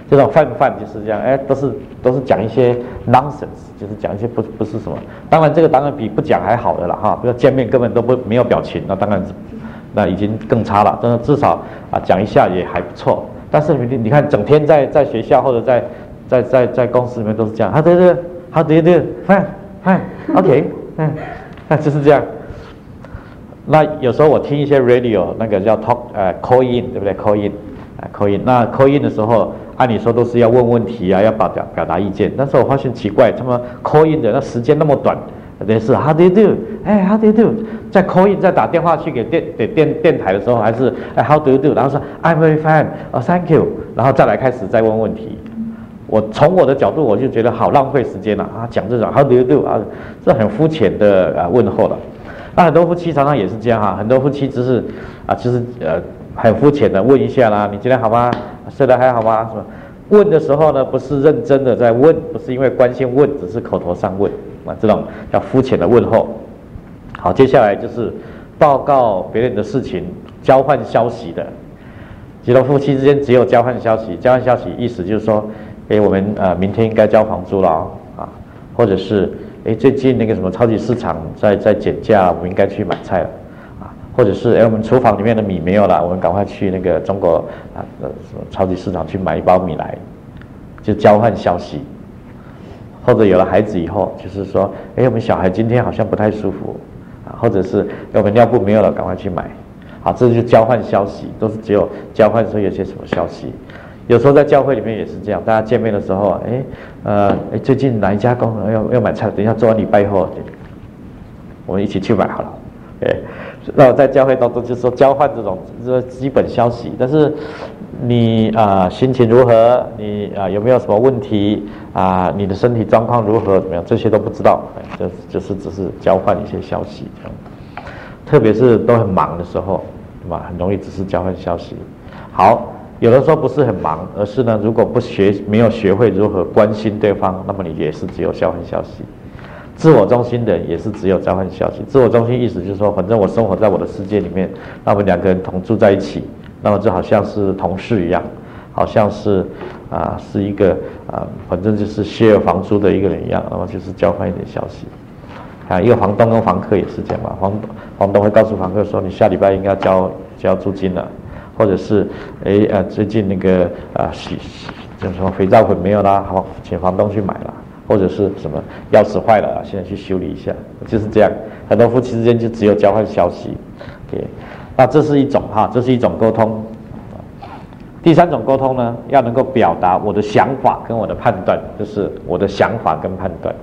这种泛泛就是这样，哎，都是都是讲一些 nonsense， 就是讲一些不不是什么。当然这个当然比不讲还好的了哈，比如见面根本都不没有表情，那当然那已经更差了。但是至少啊讲一下也还不错。但是你你看整天在在学校或者在在在在公司里面都是这样，啊对对，好对对，fine fine OK， 嗯，那就是这样。那有时候我听一些 radio 那个叫 talk 呃 call in 对不对 call in 啊 call in 那 call in 的时候，按理说都是要问问题啊，要表表表达意见。但是我发现奇怪，他们 call in 的那时间那么短，等于是 how do you do， 哎 how do you do， 在 call in 在打电话去给电给电电台的时候，还是哎 how do you do， 然后说 I'm very fine， 哦 thank you， 然后再来开始再问问题。我从我的角度我就觉得好浪费时间了啊，讲这种 how do you do 啊，这很肤浅的啊问候了。那很多夫妻常常也是这样哈，很多夫妻只是啊，就是呃很肤浅的问一下啦，你今天好吗？睡得还好吗？什么？问的时候呢，不是认真的在问，不是因为关心问，只是口头上问啊，这种叫肤浅的问候。好，接下来就是报告别人的事情，交换消息的。几对夫妻之间只有交换消息，交换消息意思就是说，哎，我们呃明天应该交房租了啊，或者是。哎，最近那个什么超级市场在在减价，我们应该去买菜了，啊，或者是哎，我们厨房里面的米没有了，我们赶快去那个中国啊呃什么超级市场去买一包米来，就交换消息。或者有了孩子以后，就是说，哎，我们小孩今天好像不太舒服，啊，或者是我们尿布没有了，赶快去买，好，这就交换消息，都是只有交换说有些什么消息。有时候在教会里面也是这样，大家见面的时候，哎，呃，哎，最近哪一家公司要要买菜？等一下做完礼拜以后，我们一起去买好了。哎，那我在教会当中就是说交换这种这基本消息，但是你啊、呃、心情如何？你啊、呃、有没有什么问题啊、呃？你的身体状况如何？怎么样？这些都不知道，哎、就就是只是交换一些消息这样。特别是都很忙的时候，对吧？很容易只是交换消息。好。有的时候不是很忙，而是呢，如果不学，没有学会如何关心对方，那么你也是只有交换消息。自我中心的人也是只有交换消息。自我中心意思就是说，反正我生活在我的世界里面，那我们两个人同住在一起，那么就好像是同事一样，好像是啊、呃、是一个啊、呃、反正就是 share 房租的一个人一样，那么就是交换一点消息。啊，一个房东跟房客也是这样嘛，房房东会告诉房客说，你下礼拜应该交交租金了。或者是，哎呃，最近那个啊洗洗，叫什么肥皂粉没有啦，好，请房东去买了。或者是什么钥匙坏了，现在去修理一下，就是这样。很多夫妻之间就只有交换消息。对，那这是一种哈，这是一种沟通。第三种沟通呢，要能够表达我的想法跟我的判断，就是我的想法跟判断。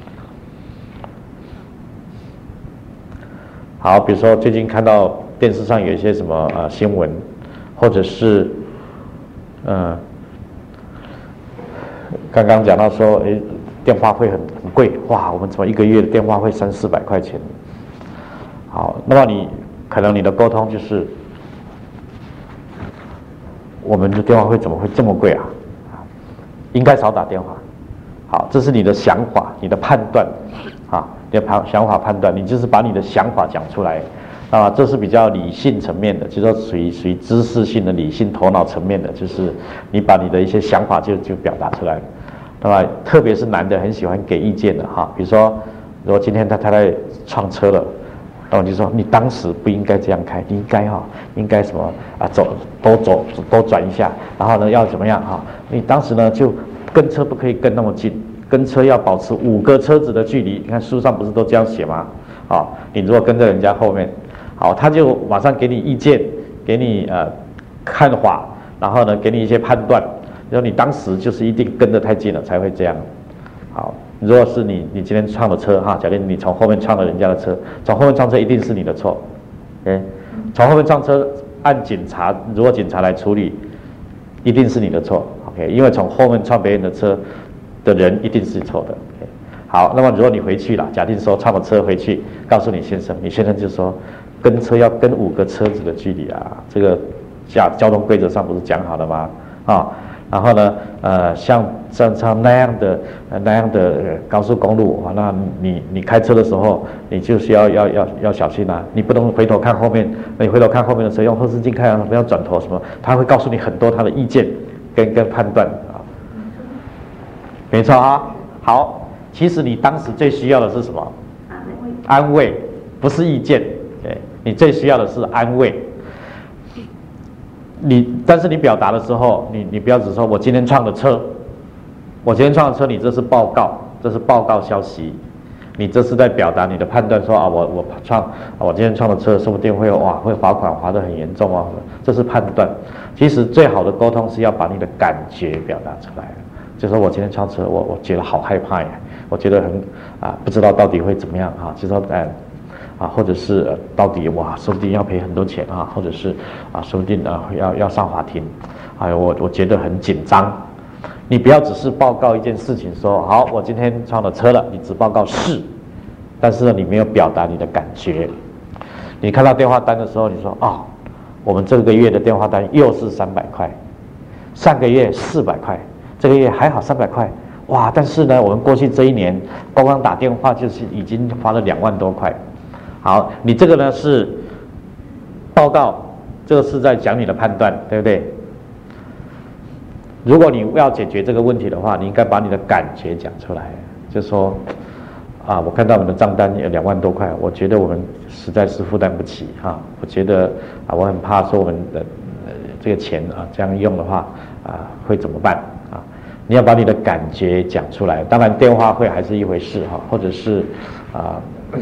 好，比如说最近看到电视上有一些什么呃新闻。或者是，嗯、呃，刚刚讲到说，哎，电话费很很贵，哇，我们怎么一个月的电话费三四百块钱？好，那么你可能你的沟通就是，我们的电话费怎么会这么贵啊？应该少打电话。好，这是你的想法，你的判断，啊，你的判想法判断，你就是把你的想法讲出来。啊，这是比较理性层面的，就是说属于属于知识性的、理性头脑层面的，就是你把你的一些想法就就表达出来了，对吧？特别是男的很喜欢给意见的哈，比如说，如果今天他太太撞车了，然后就说你当时不应该这样开，你应该哈，应该什么啊，走多走多转一下，然后呢要怎么样哈？你当时呢就跟车不可以跟那么近，跟车要保持五个车子的距离，你看书上不是都这样写吗？好，你如果跟在人家后面。好，他就马上给你意见，给你呃看法，然后呢给你一些判断，然后你当时就是一定跟得太近了才会这样。好，如果是你你今天撞了车哈，假如你从后面撞了人家的车，从后面撞车一定是你的错，哎，从后面撞车按警察，如果警察来处理，一定是你的错 ，OK， 因为从后面撞别人的车的人一定是错的。Okay? 好，那么如果你回去了，假定说撞了车回去，告诉你先生，你先生就说。跟车要跟五个车子的距离啊，这个交交通规则上不是讲好了吗？啊，然后呢，呃，像像像那样的那样的、呃、高速公路啊，那你你开车的时候，你就是要要要要小心啊，你不能回头看后面，你回头看后面的时候用后视镜看啊，不要转头什么，他会告诉你很多他的意见跟跟判断啊， 没错啊。好，其实你当时最需要的是什么？ 安慰， 安慰，不是意见。对，你最需要的是安慰。你但是你表达的时候，你你不要只说我今天创的车，我今天创的车，你这是报告，这是报告消息。你这是在表达你的判断，说啊，我我创，啊、我今天创的车，说不定会哇会罚款罚得很严重哦，这是判断。其实最好的沟通是要把你的感觉表达出来，就说我今天创车，我我觉得好害怕呀，我觉得很啊不知道到底会怎么样哈、啊，就说哎啊，或者是、呃、到底哇说不定要赔很多钱啊，或者是啊说不定啊要要上法庭，哎我我觉得很紧张。你不要只是报告一件事情说，好，我今天创了车了，你只报告是，但是呢，你没有表达你的感觉。你看到电话单的时候，你说，哦，我们这个月的电话单又是三百块，上个月四百块，这个月还好三百块，哇！但是呢，我们过去这一年光光打电话就是已经花了两万多块。好，你这个呢是报告，这个是在讲你的判断，对不对？如果你要解决这个问题的话，你应该把你的感觉讲出来，就说啊，我看到我们的账单有两万多块，我觉得我们实在是负担不起啊，我觉得啊，我很怕说我们的、呃、这个钱啊这样用的话啊会怎么办啊？你要把你的感觉讲出来，当然电话会还是一回事哈、啊，或者是啊，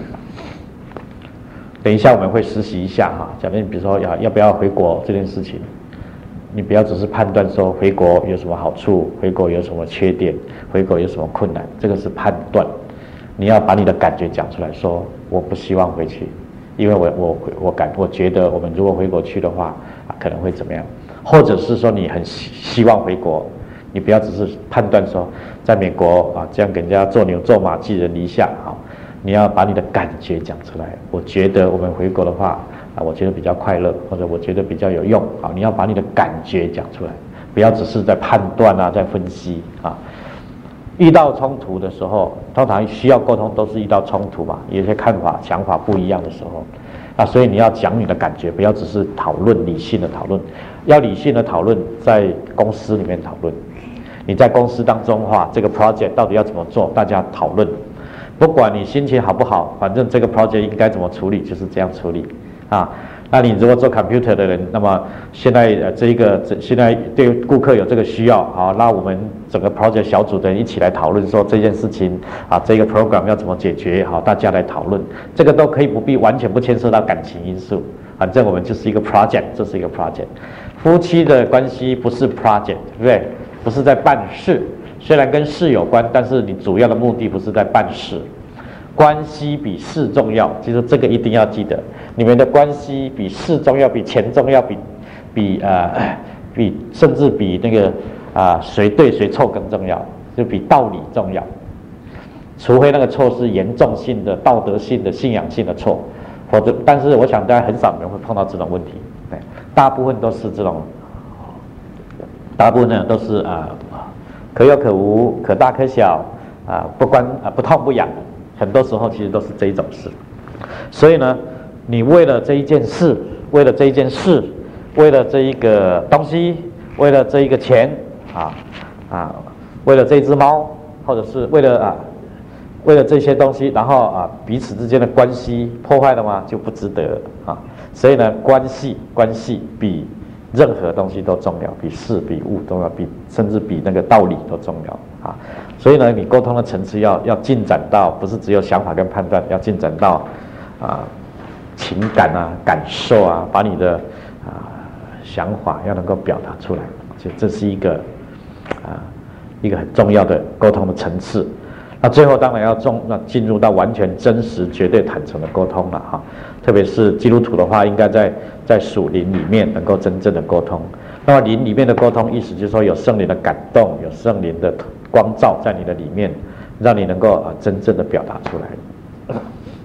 等一下我们会实习一下哈、啊，假如你比如说要要不要回国这件事情。你不要只是判断说回国有什么好处，回国有什么缺点，回国有什么困难，这个是判断。你要把你的感觉讲出来，说我不希望回去，因为我我我感我觉得我们如果回国去的话啊，可能会怎么样？或者是说你很希希望回国，你不要只是判断说在美国啊这样给人家做牛做马寄人篱下啊，你要把你的感觉讲出来。我觉得我们回国的话。啊，我觉得比较快乐，或者我觉得比较有用。好，你要把你的感觉讲出来，不要只是在判断啊，在分析啊。遇到冲突的时候，通常需要沟通都是遇到冲突嘛，有些看法、想法不一样的时候，啊，所以你要讲你的感觉，不要只是讨论理性的讨论，要理性的讨论，在公司里面讨论。你在公司当中的话，这个 project 到底要怎么做，大家讨论。不管你心情好不好，反正这个 project 应该怎么处理，就是这样处理。啊，那你如果做 computer 的人，那么现在呃这一个这现在对顾客有这个需要，好，那我们整个 project 小组的人一起来讨论说这件事情啊，这个 program 要怎么解决，好，大家来讨论，这个都可以不必完全不牵涉到感情因素，反正我们就是一个 project， 这是一个 project。夫妻的关系不是 project， 对不对？不是在办事，虽然跟事有关，但是你主要的目的不是在办事。关系比事重要，其实这个一定要记得，你们的关系比事重要，比钱重要，比比呃比甚至比那个啊、呃、谁对谁错更重要，就比道理重要。除非那个错是严重性的、道德性的、信仰性的错，否则，但是我想大家很少人会碰到这种问题，对，大部分都是这种，大部分呢都是啊、呃、可有可无、可大可小啊、呃、不关啊、呃、不痛不痒。很多时候其实都是这一种事，所以呢，你为了这一件事，为了这一件事，为了这一个东西，为了这一个钱啊啊，为了这只猫，或者是为了啊，为了这些东西，然后啊彼此之间的关系破坏了吗？就不值得啊。所以呢，关系关系比任何东西都重要，比事比物重要，比甚至比那个道理都重要啊。所以呢，你沟通的层次要要进展到，不是只有想法跟判断，要进展到啊情感啊、感受啊，把你的啊想法要能够表达出来，所以这是一个啊一个很重要的沟通的层次。那最后当然要重那进入到完全真实、绝对坦诚的沟通了哈。特别是基督徒的话，应该在在属灵里面能够真正的沟通。那么灵里面的沟通，意思就是说有圣灵的感动，有圣灵的光照在你的里面，让你能够啊真正的表达出来。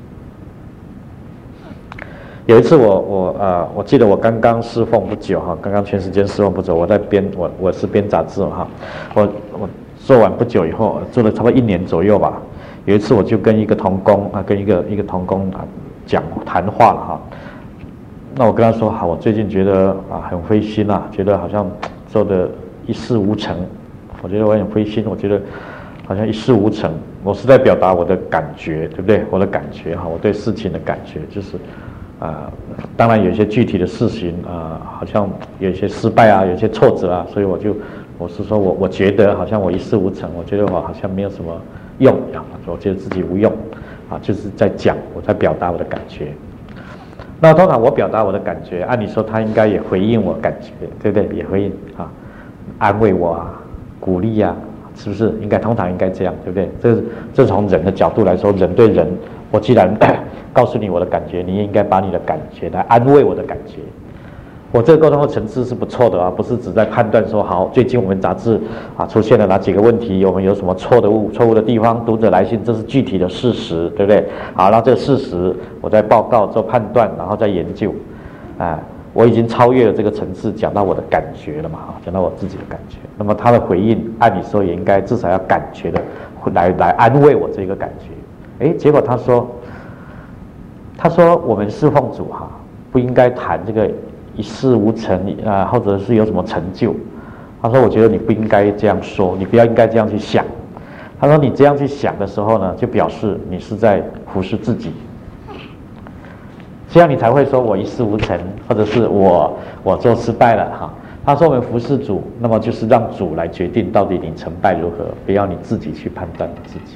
有一次我我呃我记得我刚刚侍奉不久哈，刚刚全时间侍奉不久，我在编我我是编杂志哈，我我做完不久以后，做了差不多一年左右吧。有一次我就跟一个同工啊，跟一个一个同工啊讲谈话了哈。那我跟他说，好，我最近觉得啊很灰心啊，觉得好像做的一事无成，我觉得我很灰心，我觉得好像一事无成。我是在表达我的感觉，对不对？我的感觉哈，我对事情的感觉就是，啊、呃，当然有一些具体的事情啊、呃，好像有一些失败啊，有一些挫折啊，所以我就我是说我我觉得好像我一事无成，我觉得我好像没有什么用啊，我觉得自己无用啊，就是在讲，我在表达我的感觉。那通常我表达我的感觉，按理说他应该也回应我感觉，对不对？也回应啊，安慰我啊，鼓励啊。是不是应该通常应该这样，对不对？这是这从人的角度来说，人对人，我既然告诉你我的感觉，你也应该把你的感觉来安慰我的感觉。我这个沟通的层次是不错的啊，不是只在判断说好，最近我们杂志啊出现了哪几个问题，我们有什么错的误错误的地方，读者来信，这是具体的事实，对不对？好，然后这个事实我再报告做判断，然后再研究，啊。我已经超越了这个层次，讲到我的感觉了嘛，讲到我自己的感觉。那么他的回应，按理说也应该至少要感觉的来来安慰我这个感觉。哎，结果他说，他说我们侍奉主哈，不应该谈这个一事无成啊，或者是有什么成就。他说，我觉得你不应该这样说，你不要应该这样去想。他说，你这样去想的时候呢，就表示你是在服侍自己。这样你才会说我一事无成，或者是我我做失败了哈。他说我们服侍主，那么就是让主来决定到底你成败如何，不要你自己去判断自己。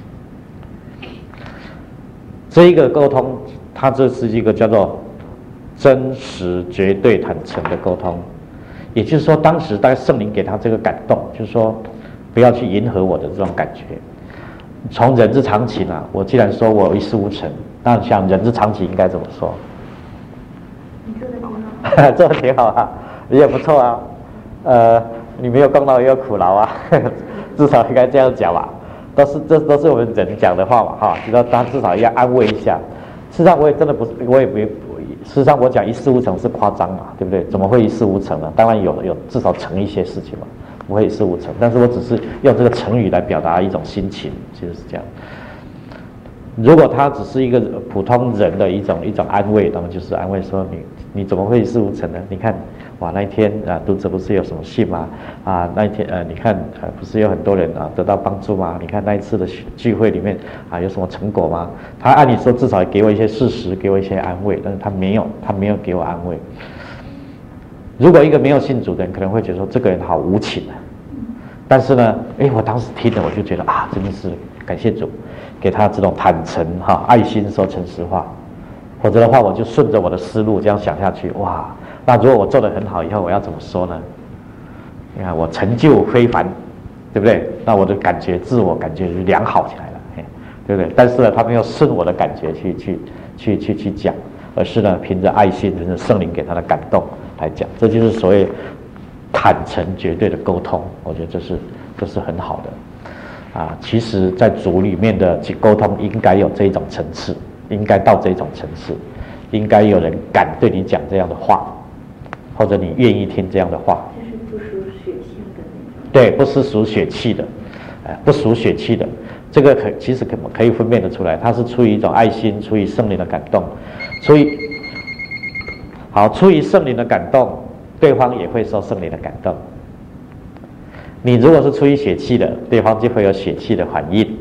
这一个沟通，它这是一个叫做真实、绝对、坦诚的沟通。也就是说，当时大概圣灵给他这个感动，就是说不要去迎合我的这种感觉。从人之常情啊，我既然说我一事无成，那想人之常情应该怎么说？ 你做的挺好， 做的挺好啊，你也不错啊，呃，你没有功劳也有苦劳啊，至少应该这样讲吧。都是这都是我们人讲的话嘛，哈，知道他至少要安慰一下。事实上我也真的不是，我也没，事实上我讲一事无成是夸张嘛，对不对？怎么会一事无成呢？当然有有至少成一些事情嘛，不会一事无成。但是我只是用这个成语来表达一种心情，其实是这样。如果他只是一个普通人的一种一种安慰，那么就是安慰说你你怎么会一事无成呢？你看，哇，那一天啊，读者不是有什么信吗？啊，那一天呃，你看呃，不是有很多人啊得到帮助吗？你看那一次的聚会里面啊，有什么成果吗？他按理说至少给我一些事实，给我一些安慰，但是他没有，他没有给我安慰。如果一个没有信主的人可能会觉得说这个人好无情啊，但是呢，哎，我当时听了我就觉得啊，真的是感谢主。给他这种坦诚哈、爱心说诚实话，否则的话我就顺着我的思路这样想下去，哇，那如果我做得很好以后我要怎么说呢？你看我成就非凡，对不对？那我的感觉自我感觉就良好起来了，对不对？但是呢，他没有顺我的感觉去去去去去讲，而是呢凭着爱心，凭着圣灵给他的感动来讲，这就是所谓坦诚绝对的沟通。我觉得这是这是很好的。啊，其实，在主里面的沟通应该有这一种层次，应该到这种层次，应该有人敢对你讲这样的话，或者你愿意听这样的话。 就是不属血气的那种。 对，不是属血气的，哎，不属血气的，这个可其实可可以分辨得出来，它是出于一种爱心，出于圣灵的感动，出于好，出于圣灵的感动，对方也会受圣灵的感动。你如果是出于血气的，对方就会有血气的反应。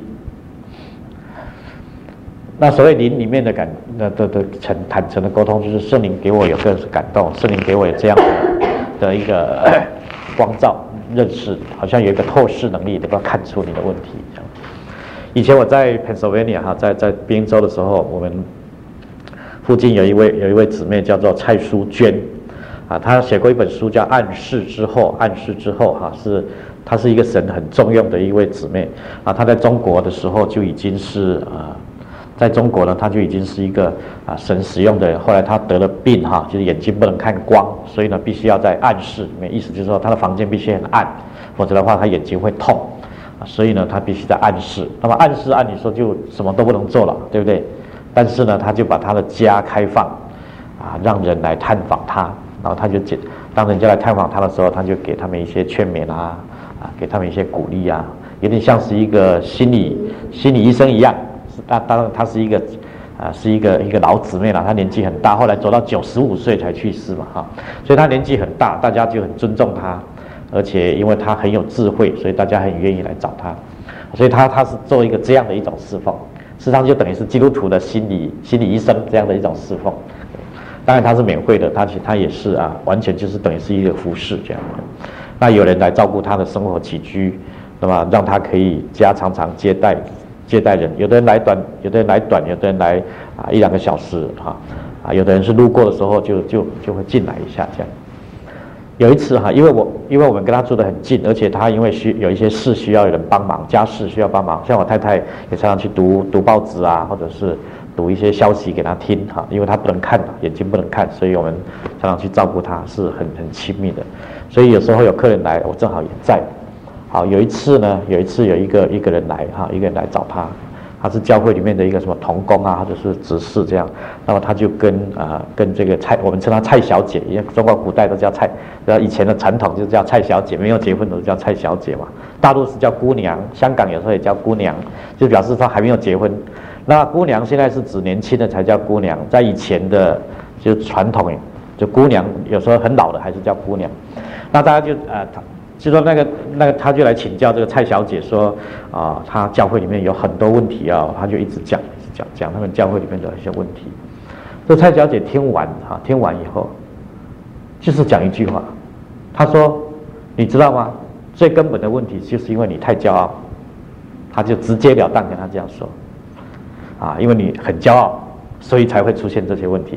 那所谓灵里面的感的的的诚坦诚的沟通，就是圣灵给我有个感动，圣灵给我有这样的的一个、呃、光照认识，好像有一个透视能力，能够看出你的问题。这样。以前我在 Pennsylvania 哈，在在宾州的时候，我们附近有一位有一位姊妹叫做蔡淑娟。啊，他写过一本书叫《暗示之后》，暗示之后哈、啊，是她是一个神很重用的一位姊妹啊。她在中国的时候就已经是啊，在中国呢，她就已经是一个啊神使用的人。后来她得了病哈、啊，就是眼睛不能看光，所以呢，必须要在暗室里面，意思就是说她的房间必须很暗，否则的话她眼睛会痛啊。所以呢，她必须在暗室。那么暗室按理说就什么都不能做了，对不对？但是呢，她就把她的家开放啊，让人来探访她。然后他就解，当人家来探访他的时候，他就给他们一些劝勉啊，啊，给他们一些鼓励啊，有点像是一个心理心理医生一样。那当然，他是一个啊，是一个一个老姊妹了，她年纪很大，后来走到九十五岁才去世嘛，哈，所以她年纪很大，大家就很尊重她，而且因为她很有智慧，所以大家很愿意来找她。 所以他他是做一个这样的一种侍奉，事实上就等于是基督徒的心理心理医生这样的一种侍奉。当然他是免费的，他他也是啊，完全就是等于是一个服侍这样的。那有人来照顾他的生活起居，那么让他可以家常常接待接待人，有的人来短，有的人来短，有的人来啊一两个小时哈啊，有的人是路过的时候就就就会进来一下这样。有一次哈，因为我因为我们跟他住得很近，而且他因为需有一些事需要有人帮忙，家事需要帮忙，像我太太也常常去读读报纸啊，或者是读一些消息给他听哈，因为他不能看，眼睛不能看，所以我们常常去照顾他，是很很亲密的。所以有时候有客人来，我正好也在。好，有一次呢，有一次有一个一个人来哈，一个人来找他，他是教会里面的一个什么同工啊，或者是执事这样。那么他就跟啊、呃、跟这个蔡，我们称她蔡小姐，因为中国古代都叫蔡，然后以前的传统就叫蔡小姐，没有结婚都叫蔡小姐嘛。大陆是叫姑娘，香港有时候也叫姑娘，就表示她还没有结婚。那姑娘现在是指年轻的才叫姑娘，在以前的就传统，就姑娘有时候很老的还是叫姑娘。那大家就呃，就说那个那个他就来请教这个蔡小姐说啊、呃，他教会里面有很多问题啊，他就一直讲一直讲讲他们教会里面的一些问题。这蔡小姐听完哈、啊，听完以后，就是讲一句话，她说：“你知道吗？最根本的问题就是因为你太骄傲。”她就直截了当跟他这样说。啊，因为你很骄傲，所以才会出现这些问题。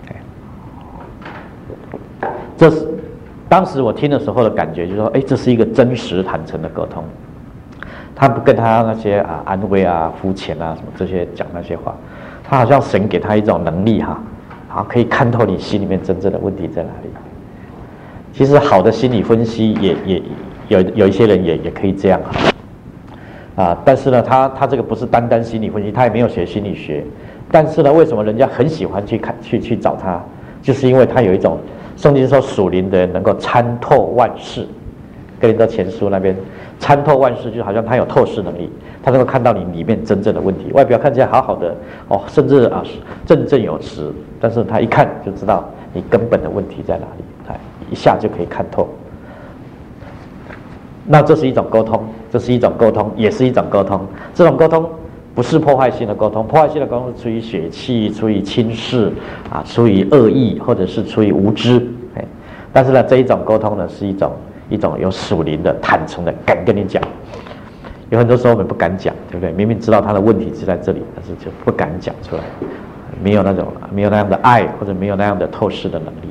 这是当时我听的时候的感觉，就是说，哎，这是一个真实坦诚的沟通。他不跟他那些啊安慰啊、肤浅啊什么这些讲那些话，他好像神给他一种能力哈，好可以看透你心里面真正的问题在哪里。其实好的心理分析也也有有一些人也也可以这样哈。啊，但是呢，他他这个不是单单心理分析，他也没有学心理学，但是呢，为什么人家很喜欢去看去去找他，就是因为他有一种圣经说属灵的人能够参透万事，哥林多前书那边参透万事，就好像他有透视能力，他能够看到你里面真正的问题，外表看起来好好的哦，甚至啊振振有词，但是他一看就知道你根本的问题在哪里，他一下就可以看透。那这是一种沟通，这是一种沟通，也是一种沟通。这种沟通不是破坏性的沟通，破坏性的沟通是出于血气、出于轻视啊、出于恶意，或者是出于无知。哎，但是呢，这一种沟通呢，是一种一种有属灵的、坦诚的，敢跟你讲。有很多时候我们不敢讲，对不对？明明知道他的问题是在这里，但是就不敢讲出来，没有那种没有那样的爱，或者没有那样的透视的能力。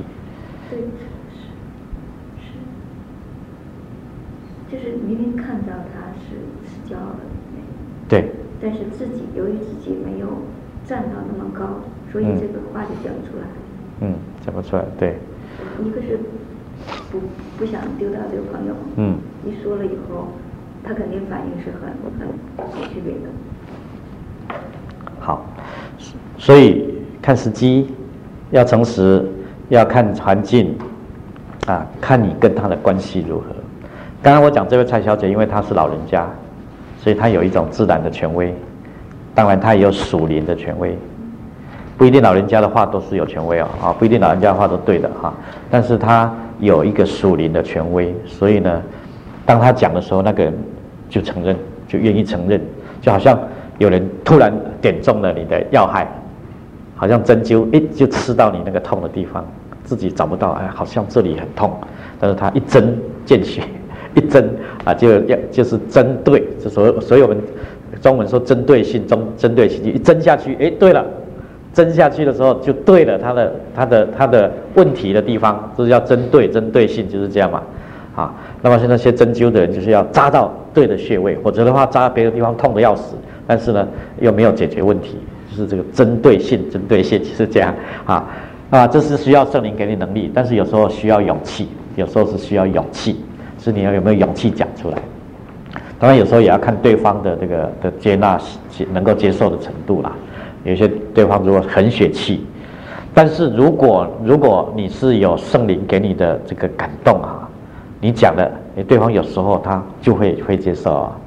就是明明看到他是是骄傲的， 对， 但是自己由于自己没有站到那么高，所以这个话就讲不出来。 嗯，讲不出来，对。 一个是不不想丢掉这个朋友， 嗯， 一说了以后，他肯定反应是很很有区别的。 好，所以看时机，要诚实，要看环境，啊，看你跟他的关系如何。刚刚我讲这位蔡小姐，因为她是老人家，所以她有一种自然的权威，当然她也有属灵的权威。不一定老人家的话都是有权威哦，啊，不一定老人家的话都对的哈，但是她有一个属灵的权威，所以呢，当她讲的时候，那个人就承认，就愿意承认，就好像有人突然点中了你的要害，好像针灸一就刺到你那个痛的地方，自己找不到，哎，好像这里很痛，但是他一针见血。一针啊，就要就是针对，就所所以我们中文说针对性，中针对性，一针下去，哎，对了，针下去的时候就对了，他的他的他的问题的地方，这是叫针对，针对性就是这样嘛，啊，那么现在那些针灸的人就是要扎到对的穴位，否则的话扎别的地方痛得要死，但是呢又没有解决问题，就是这个针对性，针对性就是这样啊啊，这是需要圣灵给你能力，但是有时候需要勇气，有时候是需要勇气。是你要有没有勇气讲出来？当然有时候也要看对方的这个的接纳能够接受的程度啦。有些对方如果很血气，但是如果如果你是有圣灵给你的这个感动啊，你讲的，对方有时候他就会会接受啊。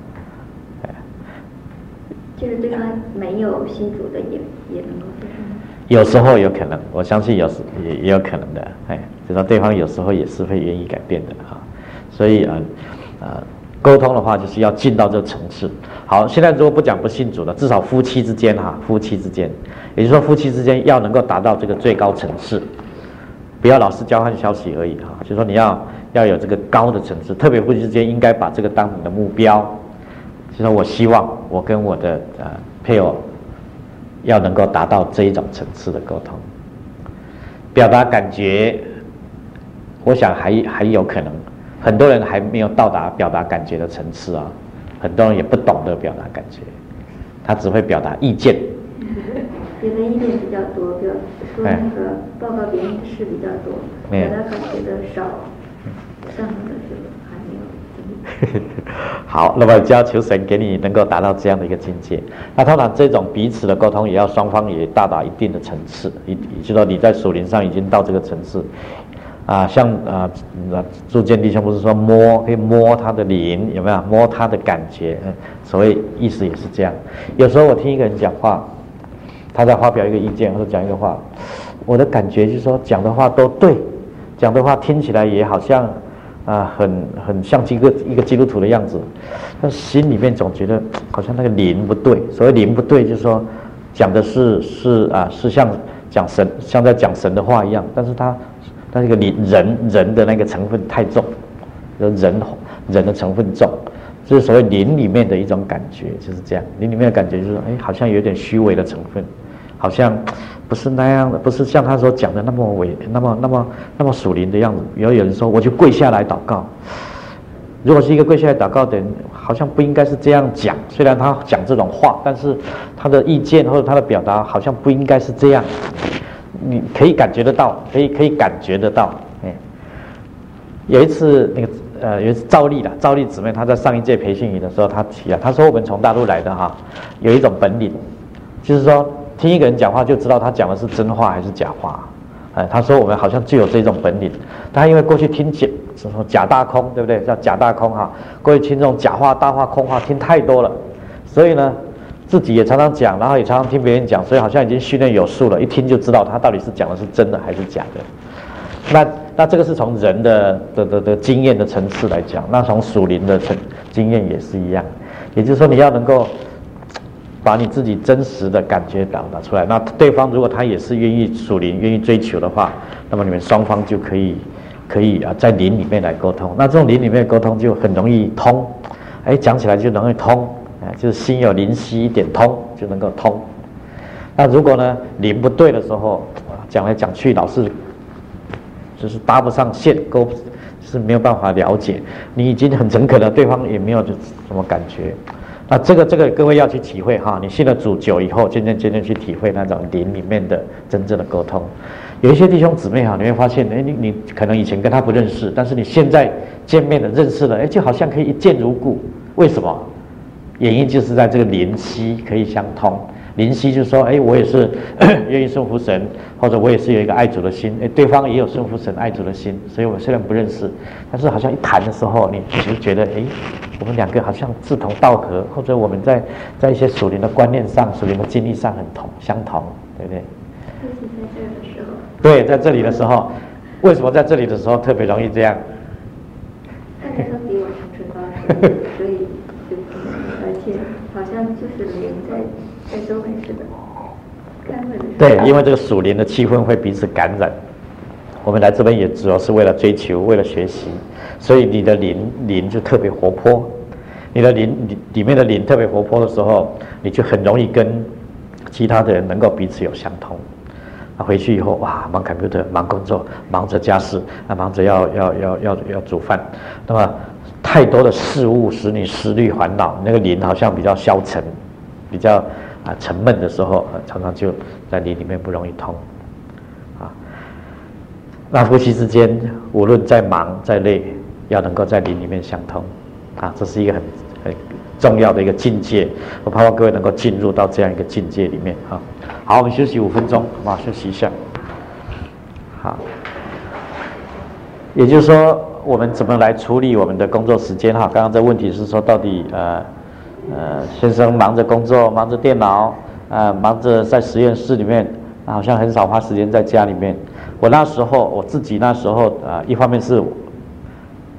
就是对方没有信主的也也能够接受吗？ 有时候有可能，我相信有时也也有可能的，哎，就说对方有时候也是会愿意改变的啊。所以呃呃， 沟通的话，就是要进到这个层次。好，现在如果不讲不信主的，至少夫妻之间哈，夫妻之间，也就是说夫妻之间要能够达到这个最高层次，不要老是交换消息而已哈。就是说你要要有这个高的层次，特别夫妻之间应该把这个当你的目标。就是说我希望我跟我的呃配偶要能够达到这一种层次的沟通，表达感觉，我想还还有可能。很多人还没有到达表达感觉的层次啊，很多人也不懂得表达感觉，他只会表达意见。 别的意见比较多，表说那个报告别人的事比较多，表达感觉的少，上面的是还没有。 好，那么就要求神给你能够达到这样的一个境界。那通常这种彼此的沟通，也要双方也到达一定的层次，也就是说你在属灵上已经到这个层次。啊，像啊，铸剑弟兄不是说摸可以摸他的灵，有没有摸他的感觉？嗯，所谓意思也是这样。有时候我听一个人讲话，他在发表一个意见或者讲一个话，我的感觉就是说讲的话都对，讲的话听起来也好像啊很很像一个一个基督徒的样子，但心里面总觉得好像那个灵不对。所谓灵不对，就是说讲的是是啊是像讲神像在讲神的话一样，但是他。但这个人人的那个成分太重，人人的成分重，这是所谓灵里面的一种感觉，就是这样。灵里面的感觉就是，哎，好像有点虚伪的成分，好像不是那样的，不是像他所讲的那么伪、那么、那么、那么属灵的样子。有有人说，我就跪下来祷告。如果是一个跪下来祷告的人，好像不应该是这样讲。虽然他讲这种话，但是他的意见或者他的表达好像不应该是这样。你可以感觉得到，可以可以感觉得到。哎，有一次那个呃，有一次赵丽啦，赵丽姊妹她在上一届培训营的时候，她提了，她说我们从大陆来的哈，有一种本领，就是说听一个人讲话就知道他讲的是真话还是假话。哎，她说我们好像具有这种本领。她因为过去听假什么假大空，对不对？叫假大空哈，过去听这种假话、大话、空话听太多了，所以呢。自己也常常讲，然后也常常听别人讲，所以好像已经训练有素了，一听就知道他到底是讲的是真的还是假的。那那这个是从人的的的的经验的层次来讲，那从属灵的层经验也是一样。也就是说，你要能够把你自己真实的感觉表达出来。那对方如果他也是愿意属灵、愿意追求的话，那么你们双方就可以可以啊在灵里面来沟通。那这种灵里面的沟通就很容易通，哎，讲起来就容易通。就是心有灵犀一点通就能够通。那如果呢灵不对的时候，讲来讲去老是就是搭不上线，沟是没有办法了解。你已经很诚恳了，对方也没有什么感觉。那这个这个各位要去体会哈，你信了主久以后，渐渐渐渐去体会那种灵里面的真正的沟通。有一些弟兄姊妹哈，你会发现，哎，你你可能以前跟他不认识，但是你现在见面了认识了，哎，就好像可以一见如故。为什么？原因就是在这个灵犀可以相通。灵犀就是说，哎，我也是愿意顺服神，或者我也是有一个爱主的心，哎，对方也有顺服神爱主的心，所以我们虽然不认识，但是好像一谈的时候，你就觉得，哎，我们两个好像志同道合，或者我们在在一些属灵的观念上、属灵的经历上很同相同，对不对？ 尤其在这的时候。 对，在这里的时候，为什么在这里的时候特别容易这样？ 大家都比我长春高，所以就而且好像就是连在在周围似的。 对，因为这个属灵的气氛会彼此感染。我们来这边也主要是为了追求，为了学习，所以你的灵灵就特别活泼。你的灵里面的灵特别活泼的时候，你就很容易跟其他的人能够彼此有相通。啊，回去以后哇，忙 computer， 忙工作，忙着家事，啊，忙着要要要要要煮饭，那么太多的事物使你思虑烦恼，那个灵好像比较消沉，比较啊沉闷的时候，啊，常常就在灵里面不容易通。啊，那夫妻之间无论再忙再累，要能够在灵里面相通，啊，这是一个很很重要的一个境界。我盼望各位能够进入到这样一个境界里面啊。好，我们休息五分钟，好吧，休息一下。好，也就是说，我们怎么来处理我们的工作时间？哈，刚刚这问题是说，到底呃呃，先生忙着工作，忙着电脑，呃，忙着在实验室里面，好像很少花时间在家里面。我那时候，我自己那时候啊、呃，一方面是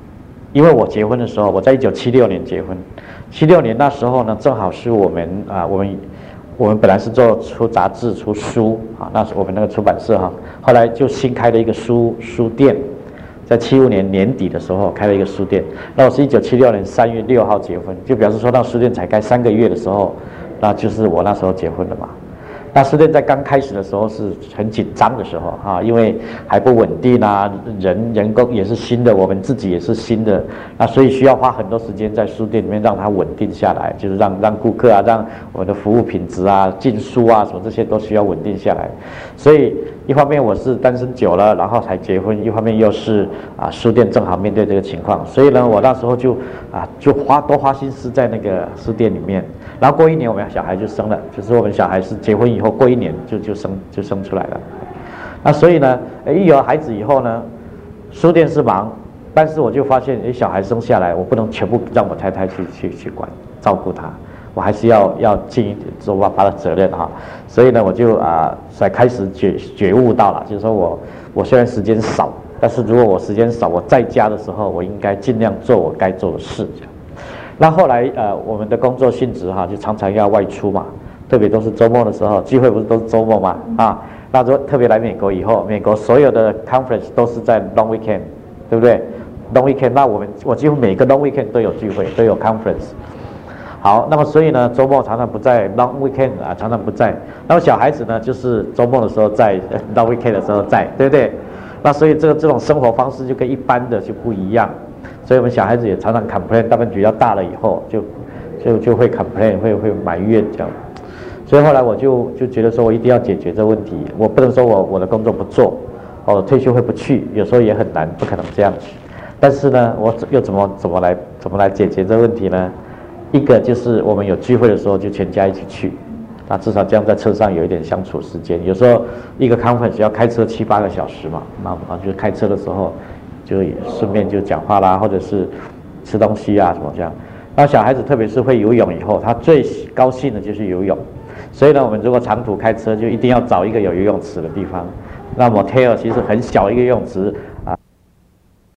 因为我结婚的时候，我在一九七六年结婚，七六年那时候呢，正好是我们啊，我们我们本来是做出杂志、出书啊，那是我们那个出版社哈，后来就新开了一个书书店，在七五年年底的时候开了一个书店。那我是一九七六年三月六号结婚，就表示说那书店才开三个月的时候，那就是我那时候结婚了嘛。那书店在刚开始的时候是很紧张的时候啊，因为还不稳定啊，人人工也是新的，我们自己也是新的，那所以需要花很多时间在书店里面让它稳定下来，就是让让顾客啊，让我们的服务品质啊、进书啊什么这些都需要稳定下来。所以一方面我是单身久了，然后才结婚；一方面又是啊书店正好面对这个情况，所以呢，我那时候就啊就花多花心思在那个书店里面。然后过一年我们小孩就生了，就是我们小孩是结婚以后过一年就就生就生出来了。那所以呢，一有孩子以后呢，书店是忙，但是我就发现，哎，小孩生下来，我不能全部让我太太去去去管照顾他，我还是要要尽一点做爸爸的责任哈。所以呢，我就啊才开始觉觉悟到了，就是说我我虽然时间少，但是如果我时间少，我在家的时候，我应该尽量做我该做的事。那后来呃，我们的工作性质哈，就常常要外出嘛，特别都是周末的时候，聚会不是都是周末嘛啊，那就特别来美国以后，美国所有的 conference 都是在 long weekend， 对不对 ？long weekend， 那我们我几乎每个 long weekend 都有聚会，都有 conference。好，那么所以呢，周末常常不在 long weekend 啊，常常不在。那么小孩子呢，就是周末的时候在 long weekend 的时候在，对不对？那所以这个这种生活方式就跟一般的就不一样。所以我们小孩子也常常 complain， 大部分比较大了以后就就就会 complain， 会会埋怨这样。所以后来我就就觉得说我一定要解决这个问题，我不能说我我的工作不做，哦退休会不去，有时候也很难，不可能这样子。但是呢，我又怎么怎么来怎么来解决这个问题呢？一个就是我们有聚会的时候就全家一起去，那至少这样在车上有一点相处时间。有时候一个 conference 要开车七八个小时嘛，那那就开车的时候。就顺便就讲话啦，或者是吃东西啊什么这样。那小孩子特别是会游泳以后，他最高兴的就是游泳。所以呢，我们如果长途开车，就一定要找一个有游泳池的地方。那 motel 其实很小一个游泳池啊。